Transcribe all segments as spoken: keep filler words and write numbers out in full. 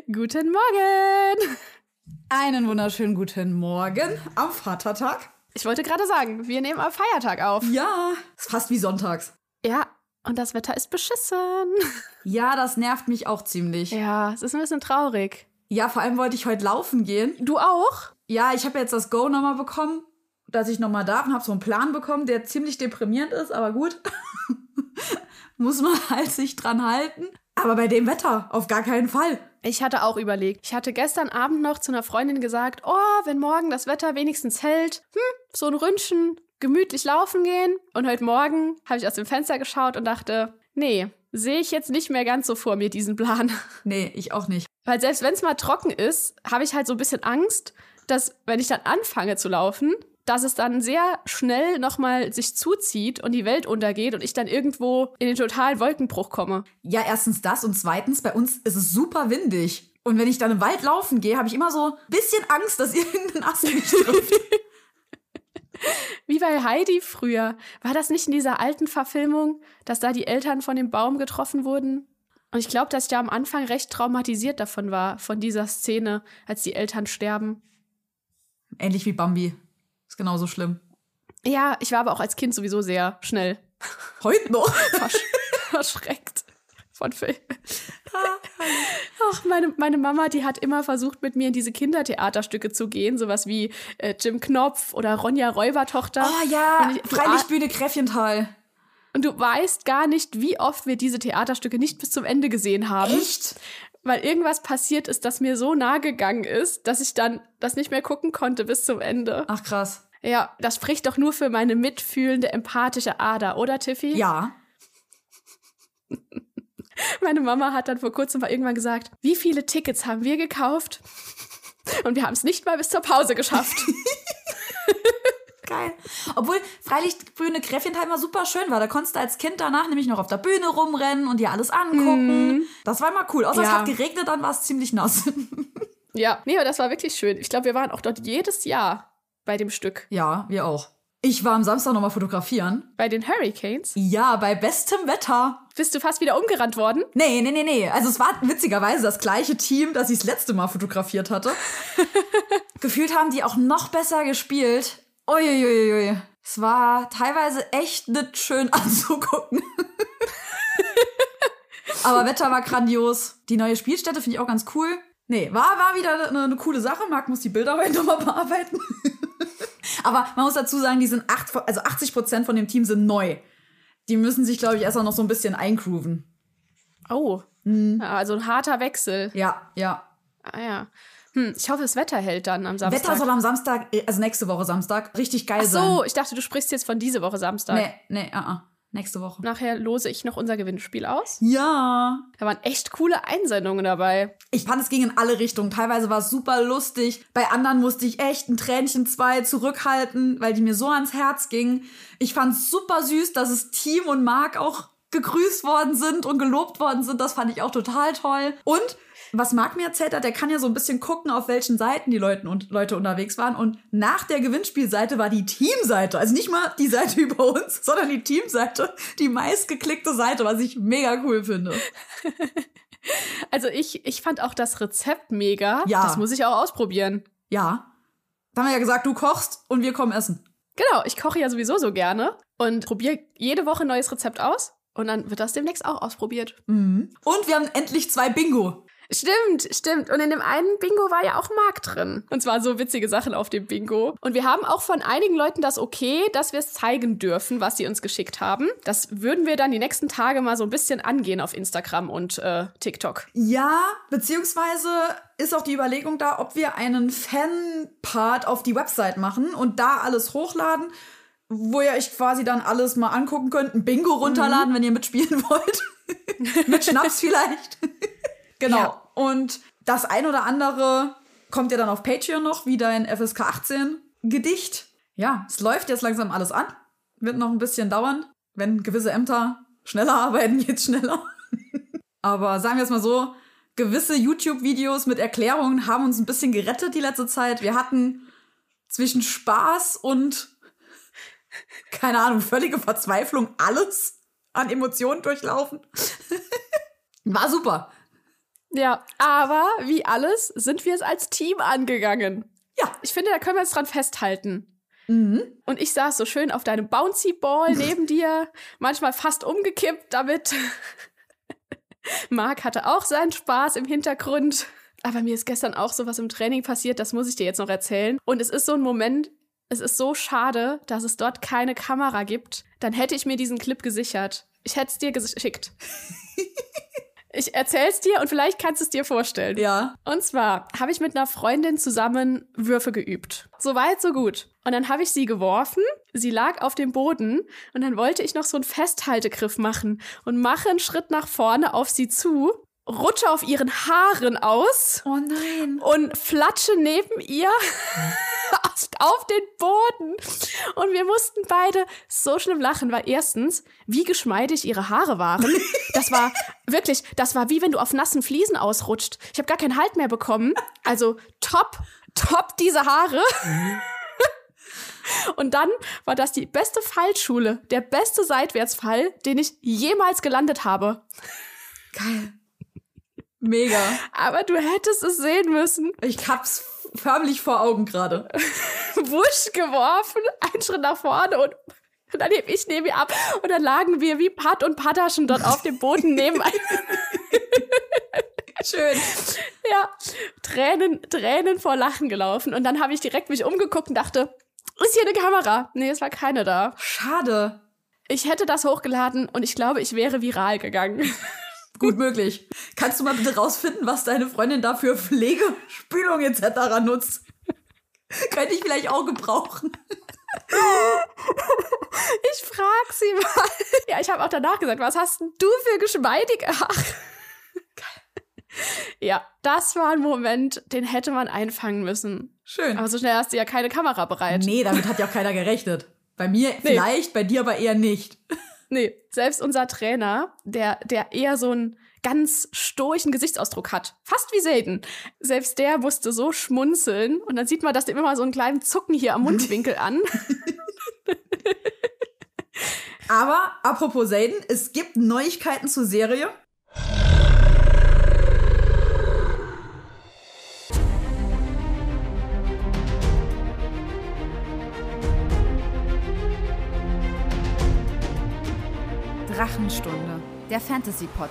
Guten Morgen. Einen wunderschönen guten Morgen am Vatertag. Ich wollte gerade sagen, wir nehmen am Feiertag auf. Ja, ist fast wie sonntags. Ja, und das Wetter ist beschissen. Ja, das nervt mich auch ziemlich. Ja, es ist ein bisschen traurig. Ja, vor allem wollte ich heute laufen gehen. Du auch? Ja, ich habe jetzt das Go nochmal bekommen, dass ich nochmal darf und habe so einen Plan bekommen, der ziemlich deprimierend ist, aber gut. Muss man halt sich dran halten. Aber bei dem Wetter auf gar keinen Fall. Ich hatte auch überlegt. Ich hatte gestern Abend noch zu einer Freundin gesagt, oh, wenn morgen das Wetter wenigstens hält, hm, so ein Ründchen, gemütlich laufen gehen. Und heute Morgen habe ich aus dem Fenster geschaut und dachte, nee, sehe ich jetzt nicht mehr ganz so vor mir, diesen Plan. Nee, ich auch nicht. Weil selbst wenn es mal trocken ist, habe ich halt so ein bisschen Angst, dass, wenn ich dann anfange zu laufen, dass es dann sehr schnell nochmal sich zuzieht und die Welt untergeht und ich dann irgendwo in den totalen Wolkenbruch komme. Ja, erstens das und zweitens, bei uns ist es super windig. Und wenn ich dann im Wald laufen gehe, habe ich immer so ein bisschen Angst, dass irgendein Ast mich trifft. Wie bei Heidi früher. War das nicht in dieser alten Verfilmung, dass da die Eltern von dem Baum getroffen wurden? Und ich glaube, dass ich da am Anfang recht traumatisiert davon war, von dieser Szene, als die Eltern sterben. Ähnlich wie Bambi. Ist genauso schlimm. Ja, ich war aber auch als Kind sowieso sehr schnell. Heute noch? Versch- verschreckt von Filmen. Ach, meine, meine Mama, die hat immer versucht, mit mir in diese Kindertheaterstücke zu gehen. Sowas wie äh, Jim Knopf oder Ronja Räubertochter. Oh ja, ich, Freilichtbühne Gräfjenthal. Und du weißt gar nicht, wie oft wir diese Theaterstücke nicht bis zum Ende gesehen haben. Echt? Weil irgendwas passiert ist, das mir so nahe gegangen ist, dass ich dann das nicht mehr gucken konnte bis zum Ende. Ach, krass. Ja, das spricht doch nur für meine mitfühlende, empathische Ader, oder Tiffy? Ja. Meine Mama hat dann vor kurzem mal irgendwann gesagt, wie viele Tickets haben wir gekauft? Und wir haben es nicht mal bis zur Pause geschafft. Geil. Obwohl Freilichtbühne Gräfjenthal immer super schön war. Da konntest du als Kind danach nämlich noch auf der Bühne rumrennen und dir alles angucken. Mm. Das war immer cool. Außer ja. Es hat geregnet, dann war es ziemlich nass. Ja, nee, aber das war wirklich schön. Ich glaube, wir waren auch dort jedes Jahr bei dem Stück. Ja, wir auch. Ich war am Samstag nochmal fotografieren. Bei den Hurricanes? Ja, bei bestem Wetter. Bist du fast wieder umgerannt worden? Nee, nee, nee, nee. Also es war witzigerweise das gleiche Team, das ich das letzte Mal fotografiert hatte. Gefühlt haben die auch noch besser gespielt. Uiuiui. Es war teilweise echt nicht schön anzugucken. Aber Wetter war grandios. Die neue Spielstätte finde ich auch ganz cool. Nee, war, war wieder eine, eine coole Sache. Marc muss die Bilder heute nochmal bearbeiten. Aber man muss dazu sagen, die sind acht, also achtzig Prozent von dem Team sind neu. Die müssen sich, glaube ich, erst noch so ein bisschen eingrooven. Oh, hm. Ja, also ein harter Wechsel. Ja, ja. Ah ja. Hm, ich hoffe, das Wetter hält dann am Samstag. Wetter soll am Samstag, also nächste Woche Samstag, richtig geil sein. Ach so, sein. Ich dachte, du sprichst jetzt von diese Woche Samstag. Nee, nee, uh -uh. Nächste Woche. Nachher lose ich noch unser Gewinnspiel aus. Ja. Da waren echt coole Einsendungen dabei. Ich fand, es ging in alle Richtungen. Teilweise war es super lustig. Bei anderen musste ich echt ein Tränchen, zwei zurückhalten, weil die mir so ans Herz gingen. Ich fand es super süß, dass es Team und Marc auch gegrüßt worden sind und gelobt worden sind. Das fand ich auch total toll. Und was Marc mir erzählt hat, der kann ja so ein bisschen gucken, auf welchen Seiten die Leute, und Leute unterwegs waren. Und nach der Gewinnspielseite war die Teamseite, also nicht mal die Seite über uns, sondern die Teamseite, die meistgeklickte Seite, was ich mega cool finde. Also ich, ich fand auch das Rezept mega. Ja. Das muss ich auch ausprobieren. Ja. Da haben wir ja gesagt, du kochst und wir kommen essen. Genau, ich koche ja sowieso so gerne und probiere jede Woche ein neues Rezept aus. Und dann wird das demnächst auch ausprobiert. Mhm. Und wir haben endlich zwei Bingo. Stimmt, stimmt. Und in dem einen Bingo war ja auch Marc drin. Und zwar so witzige Sachen auf dem Bingo. Und wir haben auch von einigen Leuten das okay, dass wir es zeigen dürfen, was sie uns geschickt haben. Das würden wir dann die nächsten Tage mal so ein bisschen angehen auf Instagram und äh, TikTok. Ja, beziehungsweise ist auch die Überlegung da, ob wir einen Fan-Part auf die Website machen und da alles hochladen, wo ihr euch quasi dann alles mal angucken könnt. Ein Bingo runterladen, mhm. wenn ihr mitspielen wollt. Mit Schnaps vielleicht. Genau. Ja. Und das ein oder andere kommt ja dann auf Patreon noch, wie dein F S K achtzehn Gedicht. Ja, es läuft jetzt langsam alles an. Wird noch ein bisschen dauern. Wenn gewisse Ämter schneller arbeiten, geht's schneller. Aber sagen wir es mal so, gewisse YouTube-Videos mit Erklärungen haben uns ein bisschen gerettet die letzte Zeit. Wir hatten zwischen Spaß und, keine Ahnung, völlige Verzweiflung alles an Emotionen durchlaufen. War super. Ja, aber wie alles sind wir es als Team angegangen. Ja. Ich finde, da können wir jetzt dran festhalten. Mhm. Und ich saß so schön auf deinem Bouncy Ball neben dir, manchmal fast umgekippt damit. Marc hatte auch seinen Spaß im Hintergrund. Aber mir ist gestern auch sowas im Training passiert, das muss ich dir jetzt noch erzählen. Und es ist so ein Moment, es ist so schade, dass es dort keine Kamera gibt. Dann hätte ich mir diesen Clip gesichert. Ich hätte es dir geschickt. Ich erzähl's dir und vielleicht kannst du es dir vorstellen. Ja. Und zwar habe ich mit einer Freundin zusammen Würfe geübt. So weit, so gut. Und dann habe ich sie geworfen, sie lag auf dem Boden und dann wollte ich noch so einen Festhaltegriff machen und mache einen Schritt nach vorne auf sie zu, rutsche auf ihren Haaren aus. Oh nein. Und flatsche neben ihr auf den Boden. Und wir mussten beide so schlimm lachen, weil erstens, wie geschmeidig ihre Haare waren. Das war wirklich, das war wie wenn du auf nassen Fliesen ausrutscht. Ich habe gar keinen Halt mehr bekommen. Also top, top diese Haare. Und dann war das die beste Fallschule, der beste Seitwärtsfall, den ich jemals gelandet habe. Geil. Mega. Aber du hättest es sehen müssen. Ich hab's förmlich vor Augen gerade. Wusch geworfen, einen Schritt nach vorne und dann heb ich neben ihr ab. Und dann lagen wir wie Pat und Pataschen dort auf dem Boden nebeneinander. Schön. Ja, Tränen, Tränen vor Lachen gelaufen. Und dann habe ich direkt mich umgeguckt und dachte, ist hier eine Kamera? Nee, es war keine da. Schade. Ich hätte das hochgeladen und ich glaube, ich wäre viral gegangen. Gut möglich. Kannst du mal bitte rausfinden, was deine Freundin da für Pflegespülung et cetera nutzt? Könnte ich vielleicht auch gebrauchen. Ich frag sie mal. Ja, ich habe auch danach gesagt, was hast denn du für geschmeidige Haare? Ja, das war ein Moment, den hätte man einfangen müssen. Schön. Aber so schnell hast du ja keine Kamera bereit. Nee, damit hat ja auch keiner gerechnet. Bei mir Nee. vielleicht, bei dir aber eher nicht. Nee, selbst unser Trainer, der, der eher so einen ganz stoischen Gesichtsausdruck hat, fast wie Satan, selbst der musste so schmunzeln und dann sieht man, dass dem immer so einen kleinen Zucken hier am Mundwinkel an. Aber apropos Satan, es gibt Neuigkeiten zur Serie. Drachenstunde, der Fantasy-Podcast.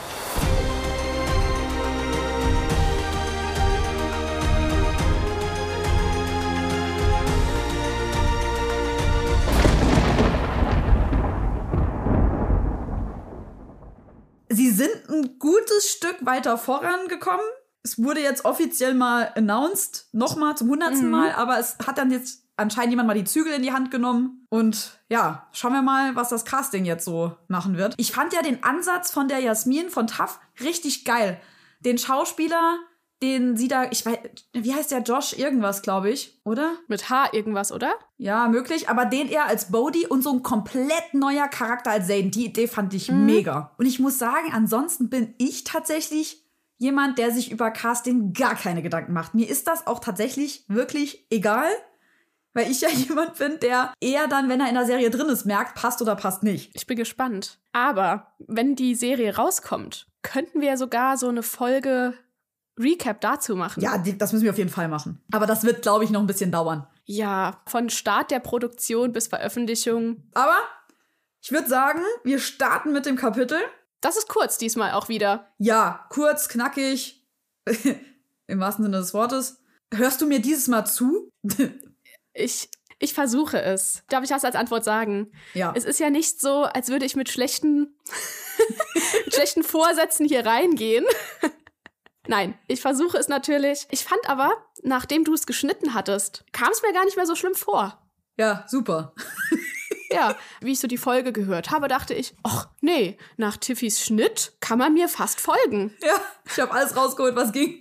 Sie sind ein gutes Stück weiter vorangekommen. Es wurde jetzt offiziell mal announced, nochmal zum hundertsten Mhm. Mal, aber es hat dann jetzt anscheinend jemand mal die Zügel in die Hand genommen. Und ja, schauen wir mal, was das Casting jetzt so machen wird. Ich fand ja den Ansatz von der Jasmin von T A F richtig geil. Den Schauspieler, den sie da, ich weiß, wie heißt der, Josh irgendwas, glaube ich, oder? Mit H irgendwas, oder? Ja, möglich, aber den eher als Bodhi und so ein komplett neuer Charakter als Zayden. Die Idee fand ich Mhm. mega. Und ich muss sagen, ansonsten bin ich tatsächlich jemand, der sich über Casting gar keine Gedanken macht. Mir ist das auch tatsächlich wirklich egal, weil ich ja jemand bin, der eher dann, wenn er in der Serie drin ist, merkt, passt oder passt nicht. Ich bin gespannt. Aber wenn die Serie rauskommt, könnten wir sogar so eine Folge Recap dazu machen. Ja, die, das müssen wir auf jeden Fall machen. Aber das wird, glaube ich, noch ein bisschen dauern. Ja, von Start der Produktion bis Veröffentlichung. Aber ich würde sagen, wir starten mit dem Kapitel. Das ist kurz diesmal auch wieder. Ja, kurz, knackig, im wahrsten Sinne des Wortes. Hörst du mir dieses Mal zu? Ich, ich versuche es. Darf ich das als Antwort sagen? Ja. Es ist ja nicht so, als würde ich mit schlechten, mit schlechten Vorsätzen hier reingehen. Nein, ich versuche es natürlich. Ich fand aber, nachdem du es geschnitten hattest, kam es mir gar nicht mehr so schlimm vor. Ja, super. Ja, wie ich so die Folge gehört habe, dachte ich, ach nee, nach Tiffys Schnitt kann man mir fast folgen. Ja, ich habe alles rausgeholt, was ging.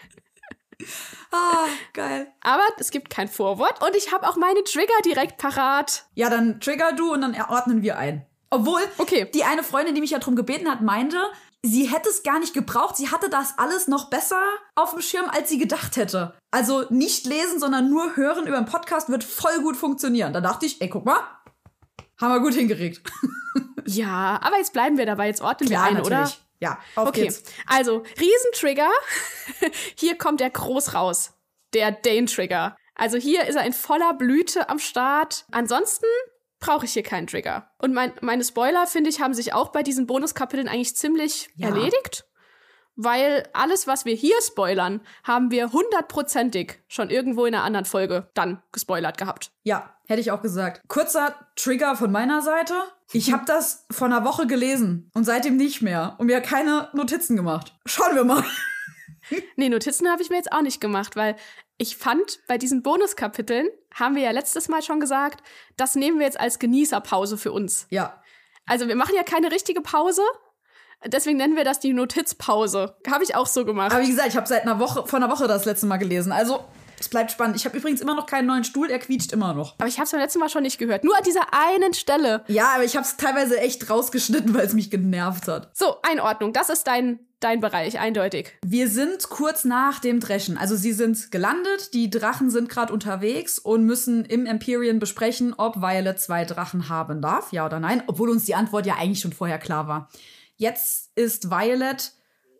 Ah, geil. Aber es gibt kein Vorwort und ich habe auch meine Trigger direkt parat. Ja, dann trigger du und dann ordnen wir ein. Obwohl, Okay. die eine Freundin, die mich ja drum gebeten hat, meinte, sie hätte es gar nicht gebraucht. Sie hatte das alles noch besser auf dem Schirm, als sie gedacht hätte. Also nicht lesen, sondern nur hören über einen Podcast wird voll gut funktionieren. Da dachte ich, ey, guck mal, haben wir gut hingekriegt. Ja, aber jetzt bleiben wir dabei, jetzt ordnen Klar, wir ein, natürlich. oder? Ja, auf okay. geht's. Also, Riesentrigger. Hier kommt der groß raus. Der Dane-Trigger. Also hier ist er in voller Blüte am Start. Ansonsten brauche ich hier keinen Trigger. Und mein, meine Spoiler, finde ich, haben sich auch bei diesen Bonuskapiteln eigentlich ziemlich ja. erledigt. Weil alles, was wir hier spoilern, haben wir hundertprozentig schon irgendwo in einer anderen Folge dann gespoilert gehabt. Ja, hätte ich auch gesagt. Kurzer Trigger von meiner Seite. Ich habe das vor einer Woche gelesen und seitdem nicht mehr und mir keine Notizen gemacht. Schauen wir mal. Nee, Notizen habe ich mir jetzt auch nicht gemacht, weil ich fand, bei diesen Bonuskapiteln, haben wir ja letztes Mal schon gesagt, das nehmen wir jetzt als Genießerpause für uns. Ja. Also wir machen ja keine richtige Pause, deswegen nennen wir das die Notizpause. Habe ich auch so gemacht. Aber wie gesagt, ich habe seit einer Woche, vor einer Woche das letzte Mal gelesen, also es bleibt spannend. Ich habe übrigens immer noch keinen neuen Stuhl, er quietscht immer noch. Aber ich habe es beim letzten Mal schon nicht gehört, nur an dieser einen Stelle. Ja, aber ich habe es teilweise echt rausgeschnitten, weil es mich genervt hat. So, Einordnung, das ist dein Dein Bereich, eindeutig. Wir sind kurz nach dem Dreschen. Also sie sind gelandet, die Drachen sind gerade unterwegs und müssen im Empyrean besprechen, ob Violet zwei Drachen haben darf, ja oder nein. Obwohl uns die Antwort ja eigentlich schon vorher klar war. Jetzt ist Violet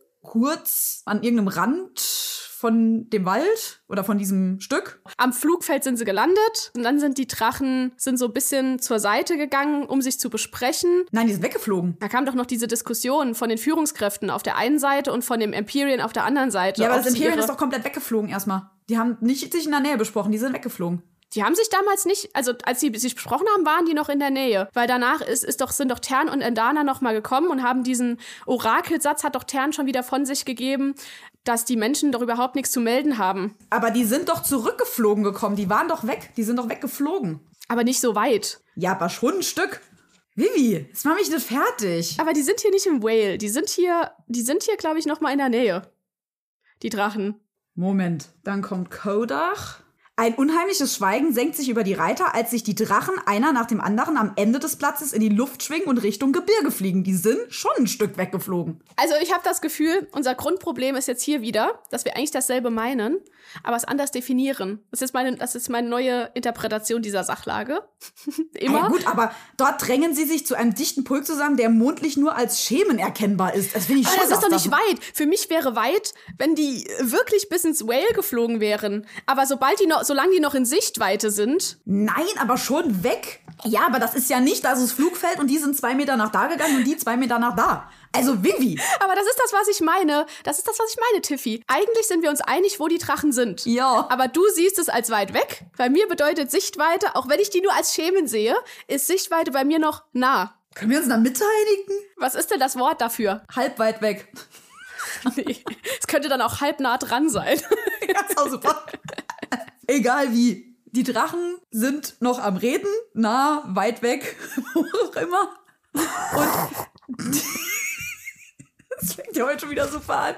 kurz an irgendeinem Rand von dem Wald oder von diesem Stück. Am Flugfeld sind sie gelandet und dann sind die Drachen sind so ein bisschen zur Seite gegangen, um sich zu besprechen. Nein, die sind weggeflogen. Da kam doch noch diese Diskussion von den Führungskräften auf der einen Seite und von dem Empyrean auf der anderen Seite. Ja, aber das Empyrean ist doch komplett weggeflogen erstmal. Die haben nicht sich in der Nähe besprochen, die sind weggeflogen. Die haben sich damals nicht, also als sie sich besprochen haben, waren die noch in der Nähe. Weil danach ist, ist doch, sind doch Tern und Endana noch mal gekommen und haben diesen Orakelsatz, hat doch Tern schon wieder von sich gegeben, dass die Menschen doch überhaupt nichts zu melden haben. Aber die sind doch zurückgeflogen gekommen, die waren doch weg, die sind doch weggeflogen. Aber nicht so weit. Ja, aber schon ein Stück. Vivi, jetzt mach mich nicht fertig. Aber die sind hier nicht im Vale, die sind hier, die sind hier, glaube ich, noch mal in der Nähe. Die Drachen. Moment, dann kommt Kodach. Ein unheimliches Schweigen senkt sich über die Reiter, als sich die Drachen einer nach dem anderen am Ende des Platzes in die Luft schwingen und Richtung Gebirge fliegen. Die sind schon ein Stück weggeflogen. Also ich habe das Gefühl, unser Grundproblem ist jetzt hier wieder, dass wir eigentlich dasselbe meinen, aber es anders definieren. Das ist meine, das ist meine neue Interpretation dieser Sachlage. Immer. Ja, gut, aber dort drängen sie sich zu einem dichten Pulk zusammen, der mondlich nur als Schemen erkennbar ist. Das finde ich schon. Aber das ist doch nicht weit. Für mich wäre weit, wenn die wirklich bis ins Vale geflogen wären. Aber sobald die noch, solange die noch in Sichtweite sind. Nein, aber schon weg. Ja, aber das ist ja nicht das Flugfeld und die sind zwei Meter nach da gegangen und die zwei Meter nach da. Also Vivi. Aber das ist das, was ich meine. Das ist das, was ich meine, Tiffy. Eigentlich sind wir uns einig, wo die Drachen sind. Ja. Aber du siehst es als weit weg. Bei mir bedeutet Sichtweite, auch wenn ich die nur als Schemen sehe, ist Sichtweite bei mir noch nah. Können wir uns da mitteiligen? Was ist denn das Wort dafür? Halb weit weg. Nee. Es könnte dann auch halb nah dran sein. Ja, ist auch super. Egal wie. Die Drachen sind noch am Reden, nah, weit weg, wo auch immer. Und das fängt ja heute schon wieder super an.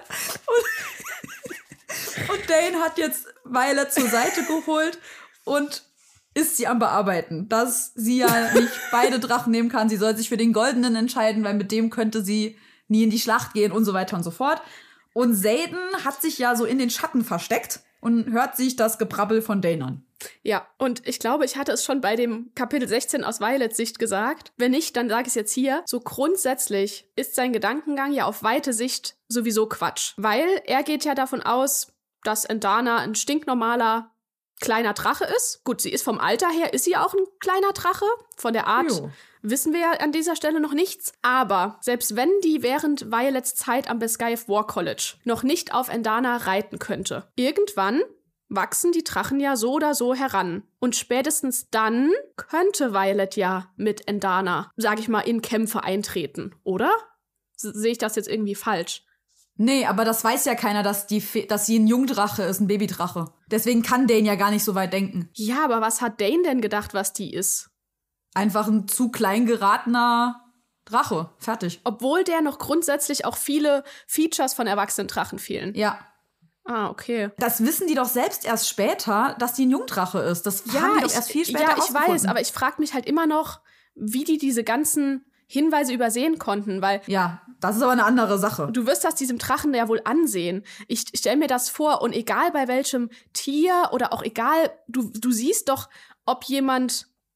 Und, und Dane hat jetzt Violet zur Seite geholt und ist sie am Bearbeiten, dass sie ja nicht beide Drachen nehmen kann. Sie soll sich für den Goldenen entscheiden, weil mit dem könnte sie nie in die Schlacht gehen und so weiter und so fort. Und Xaden hat sich ja so in den Schatten versteckt und hört sich das Gebrabbel von Dane an. Ja, und ich glaube, ich hatte es schon bei dem Kapitel sechzehn aus Violets Sicht gesagt. Wenn nicht, dann sage ich es jetzt hier. So grundsätzlich ist sein Gedankengang ja auf weite Sicht sowieso Quatsch. Weil er geht ja davon aus, dass Endana ein stinknormaler kleiner Drache ist. Gut, sie ist vom Alter her, ist sie auch ein kleiner Drache. Von der Art Jo. wissen wir ja an dieser Stelle noch nichts. Aber selbst wenn die während Violets Zeit am Beskyf War College noch nicht auf Endana reiten könnte, irgendwann wachsen die Drachen ja so oder so heran. Und spätestens dann könnte Violet ja mit Endana, sag ich mal, in Kämpfe eintreten, oder? Sehe ich das jetzt irgendwie falsch? Nee, aber das weiß ja keiner, dass, die Fe- dass sie ein Jungdrache ist, ein Babydrache. Deswegen kann Dane ja gar nicht so weit denken. Ja, aber was hat Dane denn gedacht, was die ist? Einfach ein zu klein geratener Drache. Fertig. Obwohl der noch grundsätzlich auch viele Features von erwachsenen Drachen fehlen. Ja. Ah, okay. Das wissen die doch selbst erst später, dass die ein Jungdrache ist. Das Ja, haben die doch ich, erst viel später ja, ich rausgefunden. weiß, aber ich frage mich halt immer noch, wie die diese ganzen Hinweise übersehen konnten, weil Ja, das ist aber eine andere Sache. du wirst das diesem Drachen ja wohl ansehen. Ich stell mir das vor und egal bei welchem Tier oder auch egal, du, du siehst doch, ob jemand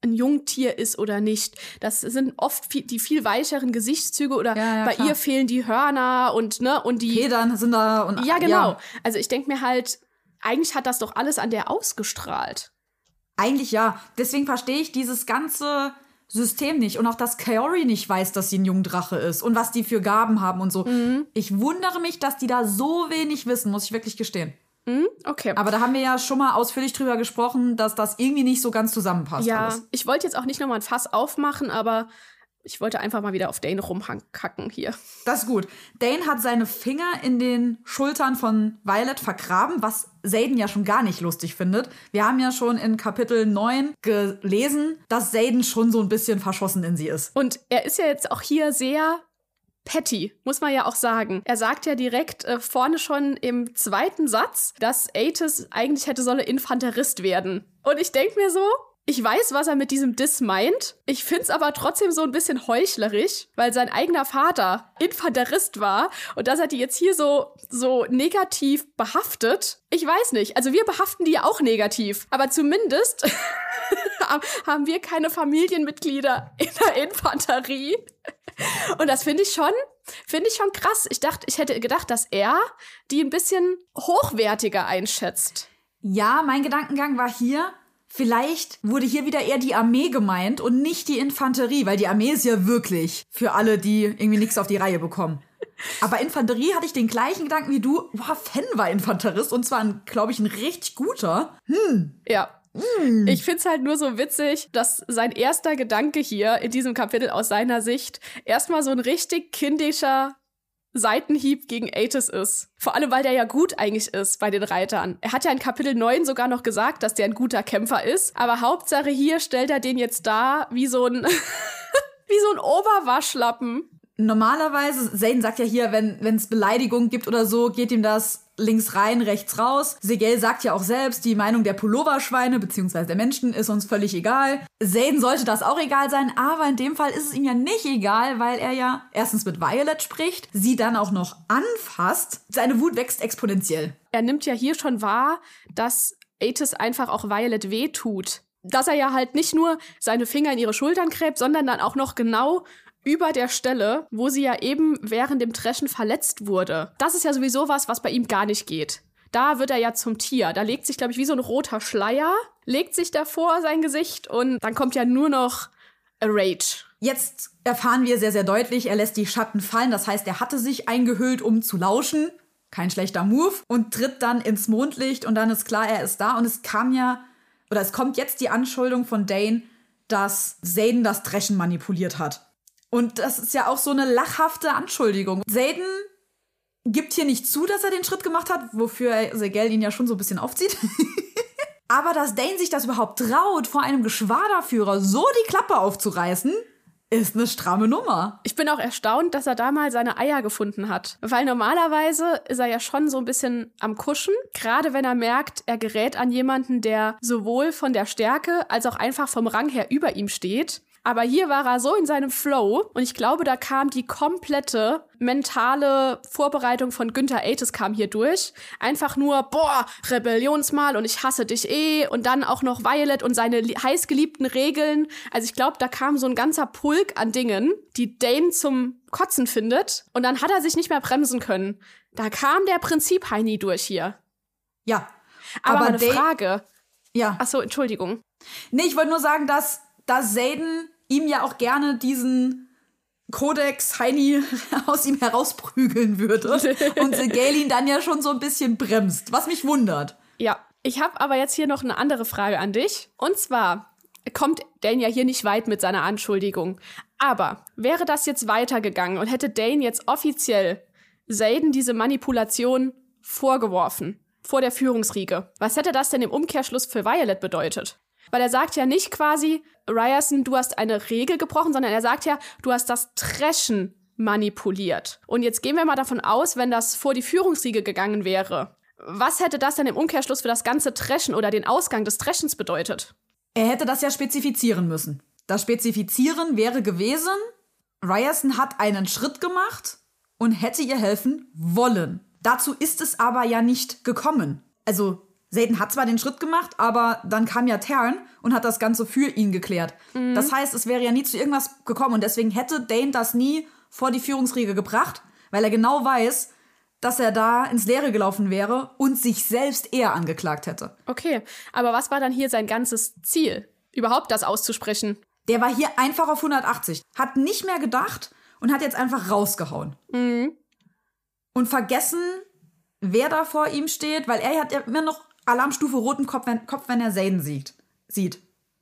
ein Jungtier ist oder nicht. Das sind oft viel, die viel weicheren Gesichtszüge oder ja, ja, bei klar. ihr fehlen die Hörner und ne und die Federn sind da und ja genau. Ja. Also ich denke mir halt, eigentlich hat das doch alles an der ausgestrahlt. Eigentlich ja. Deswegen verstehe ich dieses ganze System nicht und auch, dass Kaori nicht weiß, dass sie ein Jungdrache ist und was die für Gaben haben und so. Mhm. Ich wundere mich, dass die da so wenig wissen, muss ich wirklich gestehen. Mhm, okay. Aber da haben wir ja schon mal ausführlich drüber gesprochen, dass das irgendwie nicht so ganz zusammenpasst. Ja, alles. Ich wollte jetzt auch nicht nochmal ein Fass aufmachen, aber ich wollte einfach mal wieder auf Dane rumkacken hier. Das ist gut. Dane hat seine Finger in den Schultern von Violet vergraben, was Xaden ja schon gar nicht lustig findet. Wir haben ja schon in Kapitel neun gelesen, dass Xaden schon so ein bisschen verschossen in sie ist. Und er ist ja jetzt auch hier sehr petty, muss man ja auch sagen. Er sagt ja direkt äh, vorne schon im zweiten Satz, dass Atis eigentlich hätte solle Infanterist werden. Und ich denke mir so, ich weiß, was er mit diesem Diss meint. Ich find's aber trotzdem so ein bisschen heuchlerisch, weil sein eigener Vater Infanterist war und dass er die jetzt hier so, so negativ behaftet. Ich weiß nicht. Also wir behaften die ja auch negativ. Aber zumindest haben wir keine Familienmitglieder in der Infanterie. Und das finde ich schon, finde ich schon krass. Ich dachte, ich hätte gedacht, dass er die ein bisschen hochwertiger einschätzt. Ja, mein Gedankengang war hier, vielleicht wurde hier wieder eher die Armee gemeint und nicht die Infanterie, weil die Armee ist ja wirklich für alle, die irgendwie nichts auf die Reihe bekommen. Aber Infanterie hatte ich den gleichen Gedanken wie du. Boah, Fenn war Infanterist und zwar, glaube ich, ein richtig guter. Hm. Ja. Mm. Ich find's halt nur so witzig, dass sein erster Gedanke hier in diesem Kapitel aus seiner Sicht erstmal so ein richtig kindischer Seitenhieb gegen Atis ist. Vor allem, weil der ja gut eigentlich ist bei den Reitern. Er hat ja in Kapitel neun sogar noch gesagt, dass der ein guter Kämpfer ist. Aber Hauptsache hier stellt er den jetzt da wie so ein wie so ein Oberwaschlappen. Normalerweise, Xaden sagt ja hier, wenn es Beleidigungen gibt oder so, geht ihm das links rein, rechts raus. Segel sagt ja auch selbst, die Meinung der Pulloverschweine bzw. der Menschen ist uns völlig egal. Xaden sollte das auch egal sein, aber in dem Fall ist es ihm ja nicht egal, weil er ja erstens mit Violet spricht, sie dann auch noch anfasst. Seine Wut wächst exponentiell. Er nimmt ja hier schon wahr, dass Atis einfach auch Violet wehtut. Dass er ja halt nicht nur seine Finger in ihre Schultern gräbt, sondern dann auch noch genau über der Stelle, wo sie ja eben während dem Dreschen verletzt wurde. Das ist ja sowieso was, was bei ihm gar nicht geht. Da wird er ja zum Tier. Da legt sich, glaube ich, wie so ein roter Schleier, legt sich davor sein Gesicht und dann kommt ja nur noch a Rage. Jetzt erfahren wir sehr, sehr deutlich, er lässt die Schatten fallen. Das heißt, er hatte sich eingehüllt, um zu lauschen. Kein schlechter Move. Und tritt dann ins Mondlicht und dann ist klar, er ist da. Und es kam ja, oder es kommt jetzt die Anschuldigung von Dane, dass Xaden das Dreschen manipuliert hat. Und das ist ja auch so eine lachhafte Anschuldigung. Xaden gibt hier nicht zu, dass er den Schritt gemacht hat, wofür Segel ihn ja schon so ein bisschen aufzieht. Aber dass Dane sich das überhaupt traut, vor einem Geschwaderführer so die Klappe aufzureißen, ist eine stramme Nummer. Ich bin auch erstaunt, dass er da mal seine Eier gefunden hat. Weil normalerweise ist er ja schon so ein bisschen am Kuschen. Gerade wenn er merkt, er gerät an jemanden, der sowohl von der Stärke als auch einfach vom Rang her über ihm steht. Aber hier war er so in seinem Flow und ich glaube, da kam die komplette mentale Vorbereitung von Günther Atis kam hier durch. Einfach nur, boah, Rebellionsmal und ich hasse dich eh und dann auch noch Violet und seine heißgeliebten Regeln. Also ich glaube, da kam so ein ganzer Pulk an Dingen, die Dane zum Kotzen findet und dann hat er sich nicht mehr bremsen können. Da kam der Prinzip Heini durch hier. Ja. Aber, aber eine Dane, Frage. Ja. Ach so, Entschuldigung. Nee, ich wollte nur sagen, dass, dass Xaden ihm ja auch gerne diesen Kodex Heini aus ihm herausprügeln würde und Segel ihn dann ja schon so ein bisschen bremst, was mich wundert. Ja, ich habe aber jetzt hier noch eine andere Frage an dich. Und zwar kommt Dane ja hier nicht weit mit seiner Anschuldigung. Aber wäre das jetzt weitergegangen und hätte Dane jetzt offiziell Xaden diese Manipulation vorgeworfen, vor der Führungsriege, was hätte das denn im Umkehrschluss für Violet bedeutet? Weil er sagt ja nicht quasi, Ryerson, du hast eine Regel gebrochen, sondern er sagt ja, du hast das Dreschen manipuliert. Und jetzt gehen wir mal davon aus, wenn das vor die Führungsriege gegangen wäre. Was hätte das denn im Umkehrschluss für das ganze Dreschen oder den Ausgang des Dreschens bedeutet? Er hätte das ja spezifizieren müssen. Das Spezifizieren wäre gewesen, Ryerson hat einen Schritt gemacht und hätte ihr helfen wollen. Dazu ist es aber ja nicht gekommen. Also Xaden hat zwar den Schritt gemacht, aber dann kam ja Tern und hat das Ganze für ihn geklärt. Mhm. Das heißt, es wäre ja nie zu irgendwas gekommen. Und deswegen hätte Dane das nie vor die Führungsriege gebracht, weil er genau weiß, dass er da ins Leere gelaufen wäre und sich selbst eher angeklagt hätte. Okay, aber was war dann hier sein ganzes Ziel, überhaupt das auszusprechen? Der war hier einfach auf hundertachtzig, hat nicht mehr gedacht und hat jetzt einfach rausgehauen. Mhm. Und vergessen, wer da vor ihm steht, weil er hat ja immer noch Alarmstufe roten Kopf, wenn, Kopf, wenn er Xaden sieht. sieht.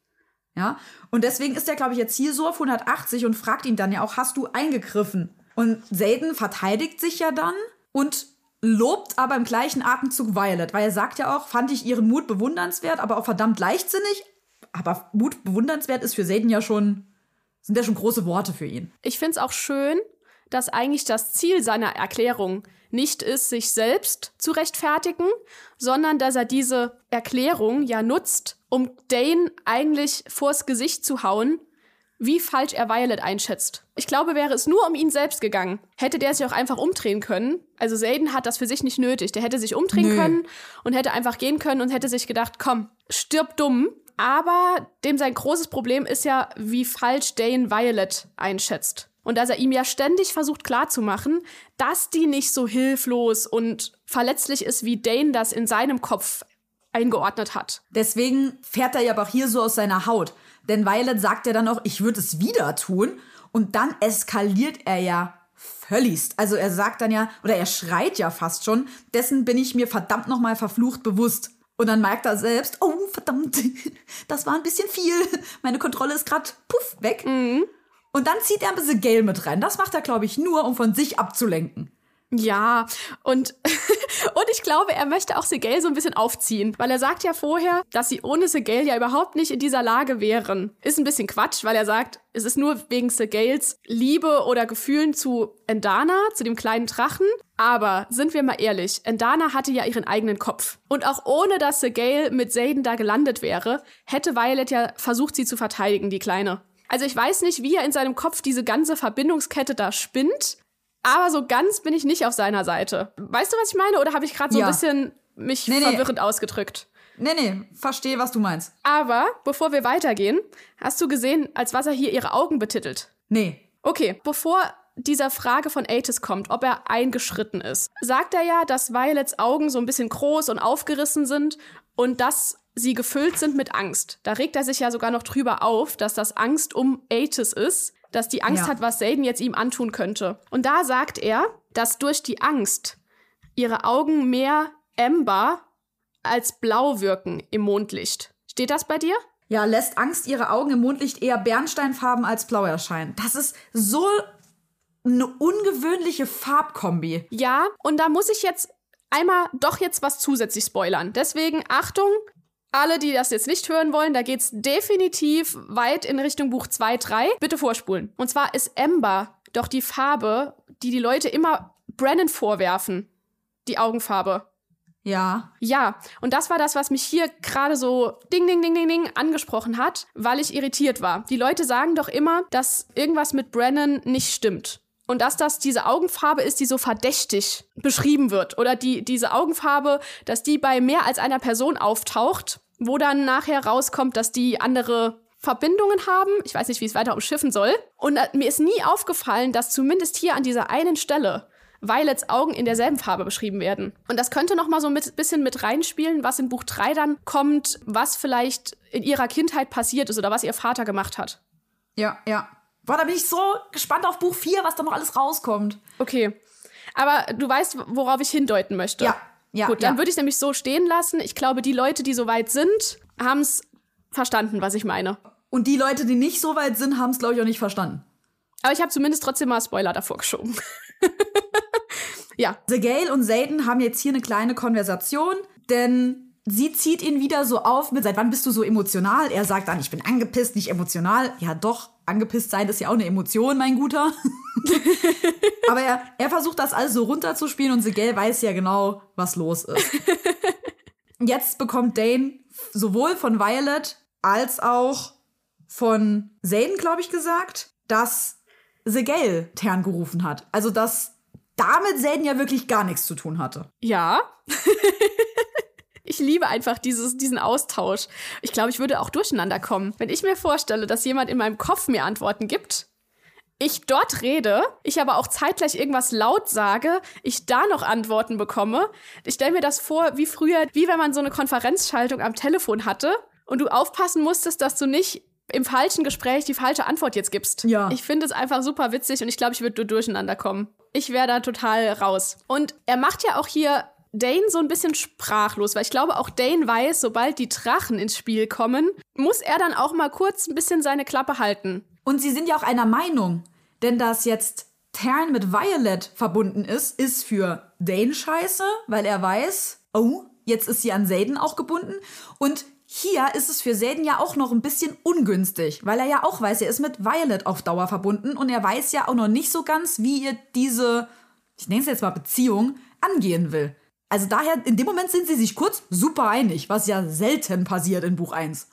Ja? Und deswegen ist er, glaube ich, jetzt hier so auf hundertachtzig und fragt ihn dann ja auch, hast du eingegriffen? Und Xaden verteidigt sich ja dann und lobt aber im gleichen Atemzug Violet, weil er sagt ja auch, fand ich ihren Mut bewundernswert, aber auch verdammt leichtsinnig. Aber Mut bewundernswert ist für Xaden ja schon, sind ja schon große Worte für ihn. Ich finde es auch schön, dass eigentlich das Ziel seiner Erklärung nicht ist, sich selbst zu rechtfertigen, sondern dass er diese Erklärung ja nutzt, um Dane eigentlich vors Gesicht zu hauen, wie falsch er Violet einschätzt. Ich glaube, wäre es nur um ihn selbst gegangen, hätte der sich auch einfach umdrehen können. Also Xaden hat das für sich nicht nötig. Der hätte sich umdrehen Nö. können und hätte einfach gehen können und hätte sich gedacht, komm, stirb dumm. Aber dem sein großes Problem ist ja, wie falsch Dane Violet einschätzt. Und dass er ihm ja ständig versucht klarzumachen, dass die nicht so hilflos und verletzlich ist, wie Dane das in seinem Kopf eingeordnet hat. Deswegen fährt er ja aber auch hier so aus seiner Haut. Denn Violet sagt ja dann auch, ich würde es wieder tun. Und dann eskaliert er ja völligst. Also er sagt dann ja, oder er schreit ja fast schon, dessen bin ich mir verdammt nochmal verflucht bewusst. Und dann merkt er selbst, oh verdammt, das war ein bisschen viel. Meine Kontrolle ist gerade puff weg. Mhm. Und dann zieht er ein bisschen Gale mit rein. Das macht er, glaube ich, nur, um von sich abzulenken. Ja, und, und ich glaube, er möchte auch Sigale so ein bisschen aufziehen. Weil er sagt ja vorher, dass sie ohne Sigale ja überhaupt nicht in dieser Lage wären. Ist ein bisschen Quatsch, weil er sagt, es ist nur wegen Sigales Liebe oder Gefühlen zu Endana, zu dem kleinen Drachen. Aber sind wir mal ehrlich, Endana hatte ja ihren eigenen Kopf. Und auch ohne, dass Sigale mit Xaden da gelandet wäre, hätte Violet ja versucht, sie zu verteidigen, die Kleine. Also ich weiß nicht, wie er in seinem Kopf diese ganze Verbindungskette da spinnt. Aber so ganz bin ich nicht auf seiner Seite. Weißt du, was ich meine? Oder habe ich gerade so ja. ein bisschen mich nee, verwirrend nee. ausgedrückt? Nee, nee, verstehe, was du meinst. Aber bevor wir weitergehen, hast du gesehen, als was er hier ihre Augen betitelt? Nee. Okay, bevor dieser Frage von Atis kommt, ob er eingeschritten ist, sagt er ja, dass Violets Augen so ein bisschen groß und aufgerissen sind und dass sie gefüllt sind mit Angst. Da regt er sich ja sogar noch drüber auf, dass das Angst um Atis ist, dass die Angst ja. hat, was Xaden jetzt ihm antun könnte. Und da sagt er, dass durch die Angst ihre Augen mehr Amber als blau wirken im Mondlicht. Steht das bei dir? Ja, lässt Angst ihre Augen im Mondlicht eher bernsteinfarben als blau erscheinen. Das ist so eine ungewöhnliche Farbkombi. Ja, und da muss ich jetzt einmal doch jetzt was zusätzlich spoilern. Deswegen Achtung, alle, die das jetzt nicht hören wollen, da geht's definitiv weit in Richtung Buch zwei, drei. Bitte vorspulen. Und zwar ist Amber doch die Farbe, die die Leute immer Brennan vorwerfen. Die Augenfarbe. Ja. Ja, und das war das, was mich hier gerade so ding, ding, ding, ding, ding angesprochen hat, weil ich irritiert war. Die Leute sagen doch immer, dass irgendwas mit Brennan nicht stimmt. Und dass das diese Augenfarbe ist, die so verdächtig beschrieben wird. Oder die diese Augenfarbe, dass die bei mehr als einer Person auftaucht, wo dann nachher rauskommt, dass die andere Verbindungen haben. Ich weiß nicht, wie es weiter umschiffen soll. Und äh, mir ist nie aufgefallen, dass zumindest hier an dieser einen Stelle Violets Augen in derselben Farbe beschrieben werden. Und das könnte noch mal so ein mit, bisschen mit reinspielen, was in Buch drei dann kommt, was vielleicht in ihrer Kindheit passiert ist oder was ihr Vater gemacht hat. Ja, ja. Boah, da bin ich so gespannt auf Buch vier, was da noch alles rauskommt. Okay. Aber du weißt, worauf ich hindeuten möchte. Ja, ja. Gut, dann ja. würde ich es nämlich so stehen lassen. Ich glaube, die Leute, die so weit sind, haben es verstanden, was ich meine. Und die Leute, die nicht so weit sind, haben es, glaube ich, auch nicht verstanden. Aber ich habe zumindest trotzdem mal Spoiler davor geschoben. Ja. Sigale und Xaden haben jetzt hier eine kleine Konversation, denn sie zieht ihn wieder so auf mit, seit wann bist du so emotional? Er sagt dann, ich bin angepisst, nicht emotional. Ja doch, angepisst sein ist ja auch eine Emotion, mein Guter. Aber er, er versucht das alles so runterzuspielen und Sigale weiß ja genau, was los ist. Jetzt bekommt Dane sowohl von Violet als auch von Xaden, glaube ich, gesagt, dass Sigale Tern gerufen hat. Also, dass damit Xaden ja wirklich gar nichts zu tun hatte. Ja. Ich liebe einfach dieses, diesen Austausch. Ich glaube, ich würde auch durcheinander kommen. Wenn ich mir vorstelle, dass jemand in meinem Kopf mir Antworten gibt, ich dort rede, ich aber auch zeitgleich irgendwas laut sage, ich da noch Antworten bekomme. Ich stelle mir das vor, wie früher, wie wenn man so eine Konferenzschaltung am Telefon hatte und du aufpassen musstest, dass du nicht im falschen Gespräch die falsche Antwort jetzt gibst. Ja. Ich finde es einfach super witzig und ich glaube, ich würde durcheinander kommen. Ich wäre da total raus. Und er macht ja auch hier Dane so ein bisschen sprachlos, weil ich glaube, auch Dane weiß, sobald die Drachen ins Spiel kommen, muss er dann auch mal kurz ein bisschen seine Klappe halten. Und sie sind ja auch einer Meinung, denn dass jetzt Tern mit Violet verbunden ist, ist für Dane scheiße, weil er weiß, oh, jetzt ist sie an Xaden auch gebunden. Und hier ist es für Xaden ja auch noch ein bisschen ungünstig, weil er ja auch weiß, er ist mit Violet auf Dauer verbunden und er weiß ja auch noch nicht so ganz, wie ihr diese, ich nenne es jetzt mal Beziehung, angehen will. Also daher, in dem Moment sind sie sich kurz super einig, was ja selten passiert in Buch eins.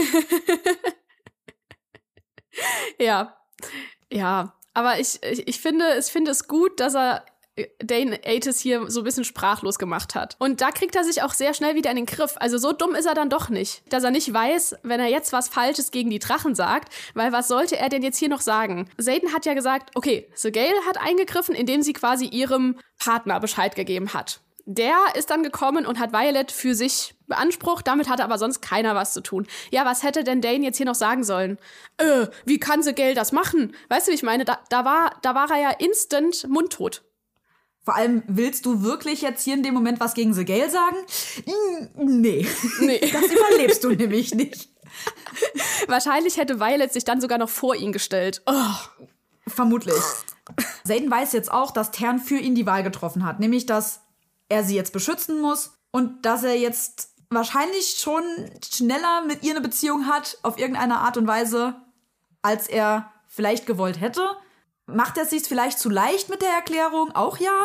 Ja, ja, aber ich, ich, ich finde, ich finde es gut, dass er Dane Atis hier so ein bisschen sprachlos gemacht hat. Und da kriegt er sich auch sehr schnell wieder in den Griff. Also so dumm ist er dann doch nicht. Dass er nicht weiß, wenn er jetzt was Falsches gegen die Drachen sagt, weil was sollte er denn jetzt hier noch sagen? Xaden hat ja gesagt, okay, Sgaeyl hat eingegriffen, indem sie quasi ihrem Partner Bescheid gegeben hat. Der ist dann gekommen und hat Violet für sich beansprucht, damit hatte aber sonst keiner was zu tun. Ja, was hätte denn Dane jetzt hier noch sagen sollen? Äh, wie kann Sgaeyl das machen? Weißt du, wie ich meine? Da, da, war, da war er ja instant mundtot. Vor allem, willst du wirklich jetzt hier in dem Moment was gegen Sgaeyl sagen? Nee. nee. Das überlebst du nämlich nicht. Wahrscheinlich hätte Violet sich dann sogar noch vor ihn gestellt. Oh. Vermutlich. Xaden weiß jetzt auch, dass Tern für ihn die Wahl getroffen hat. Nämlich, dass er sie jetzt beschützen muss und dass er jetzt wahrscheinlich schon schneller mit ihr eine Beziehung hat, auf irgendeine Art und Weise, als er vielleicht gewollt hätte. Macht er es sich vielleicht zu leicht mit der Erklärung? Auch ja.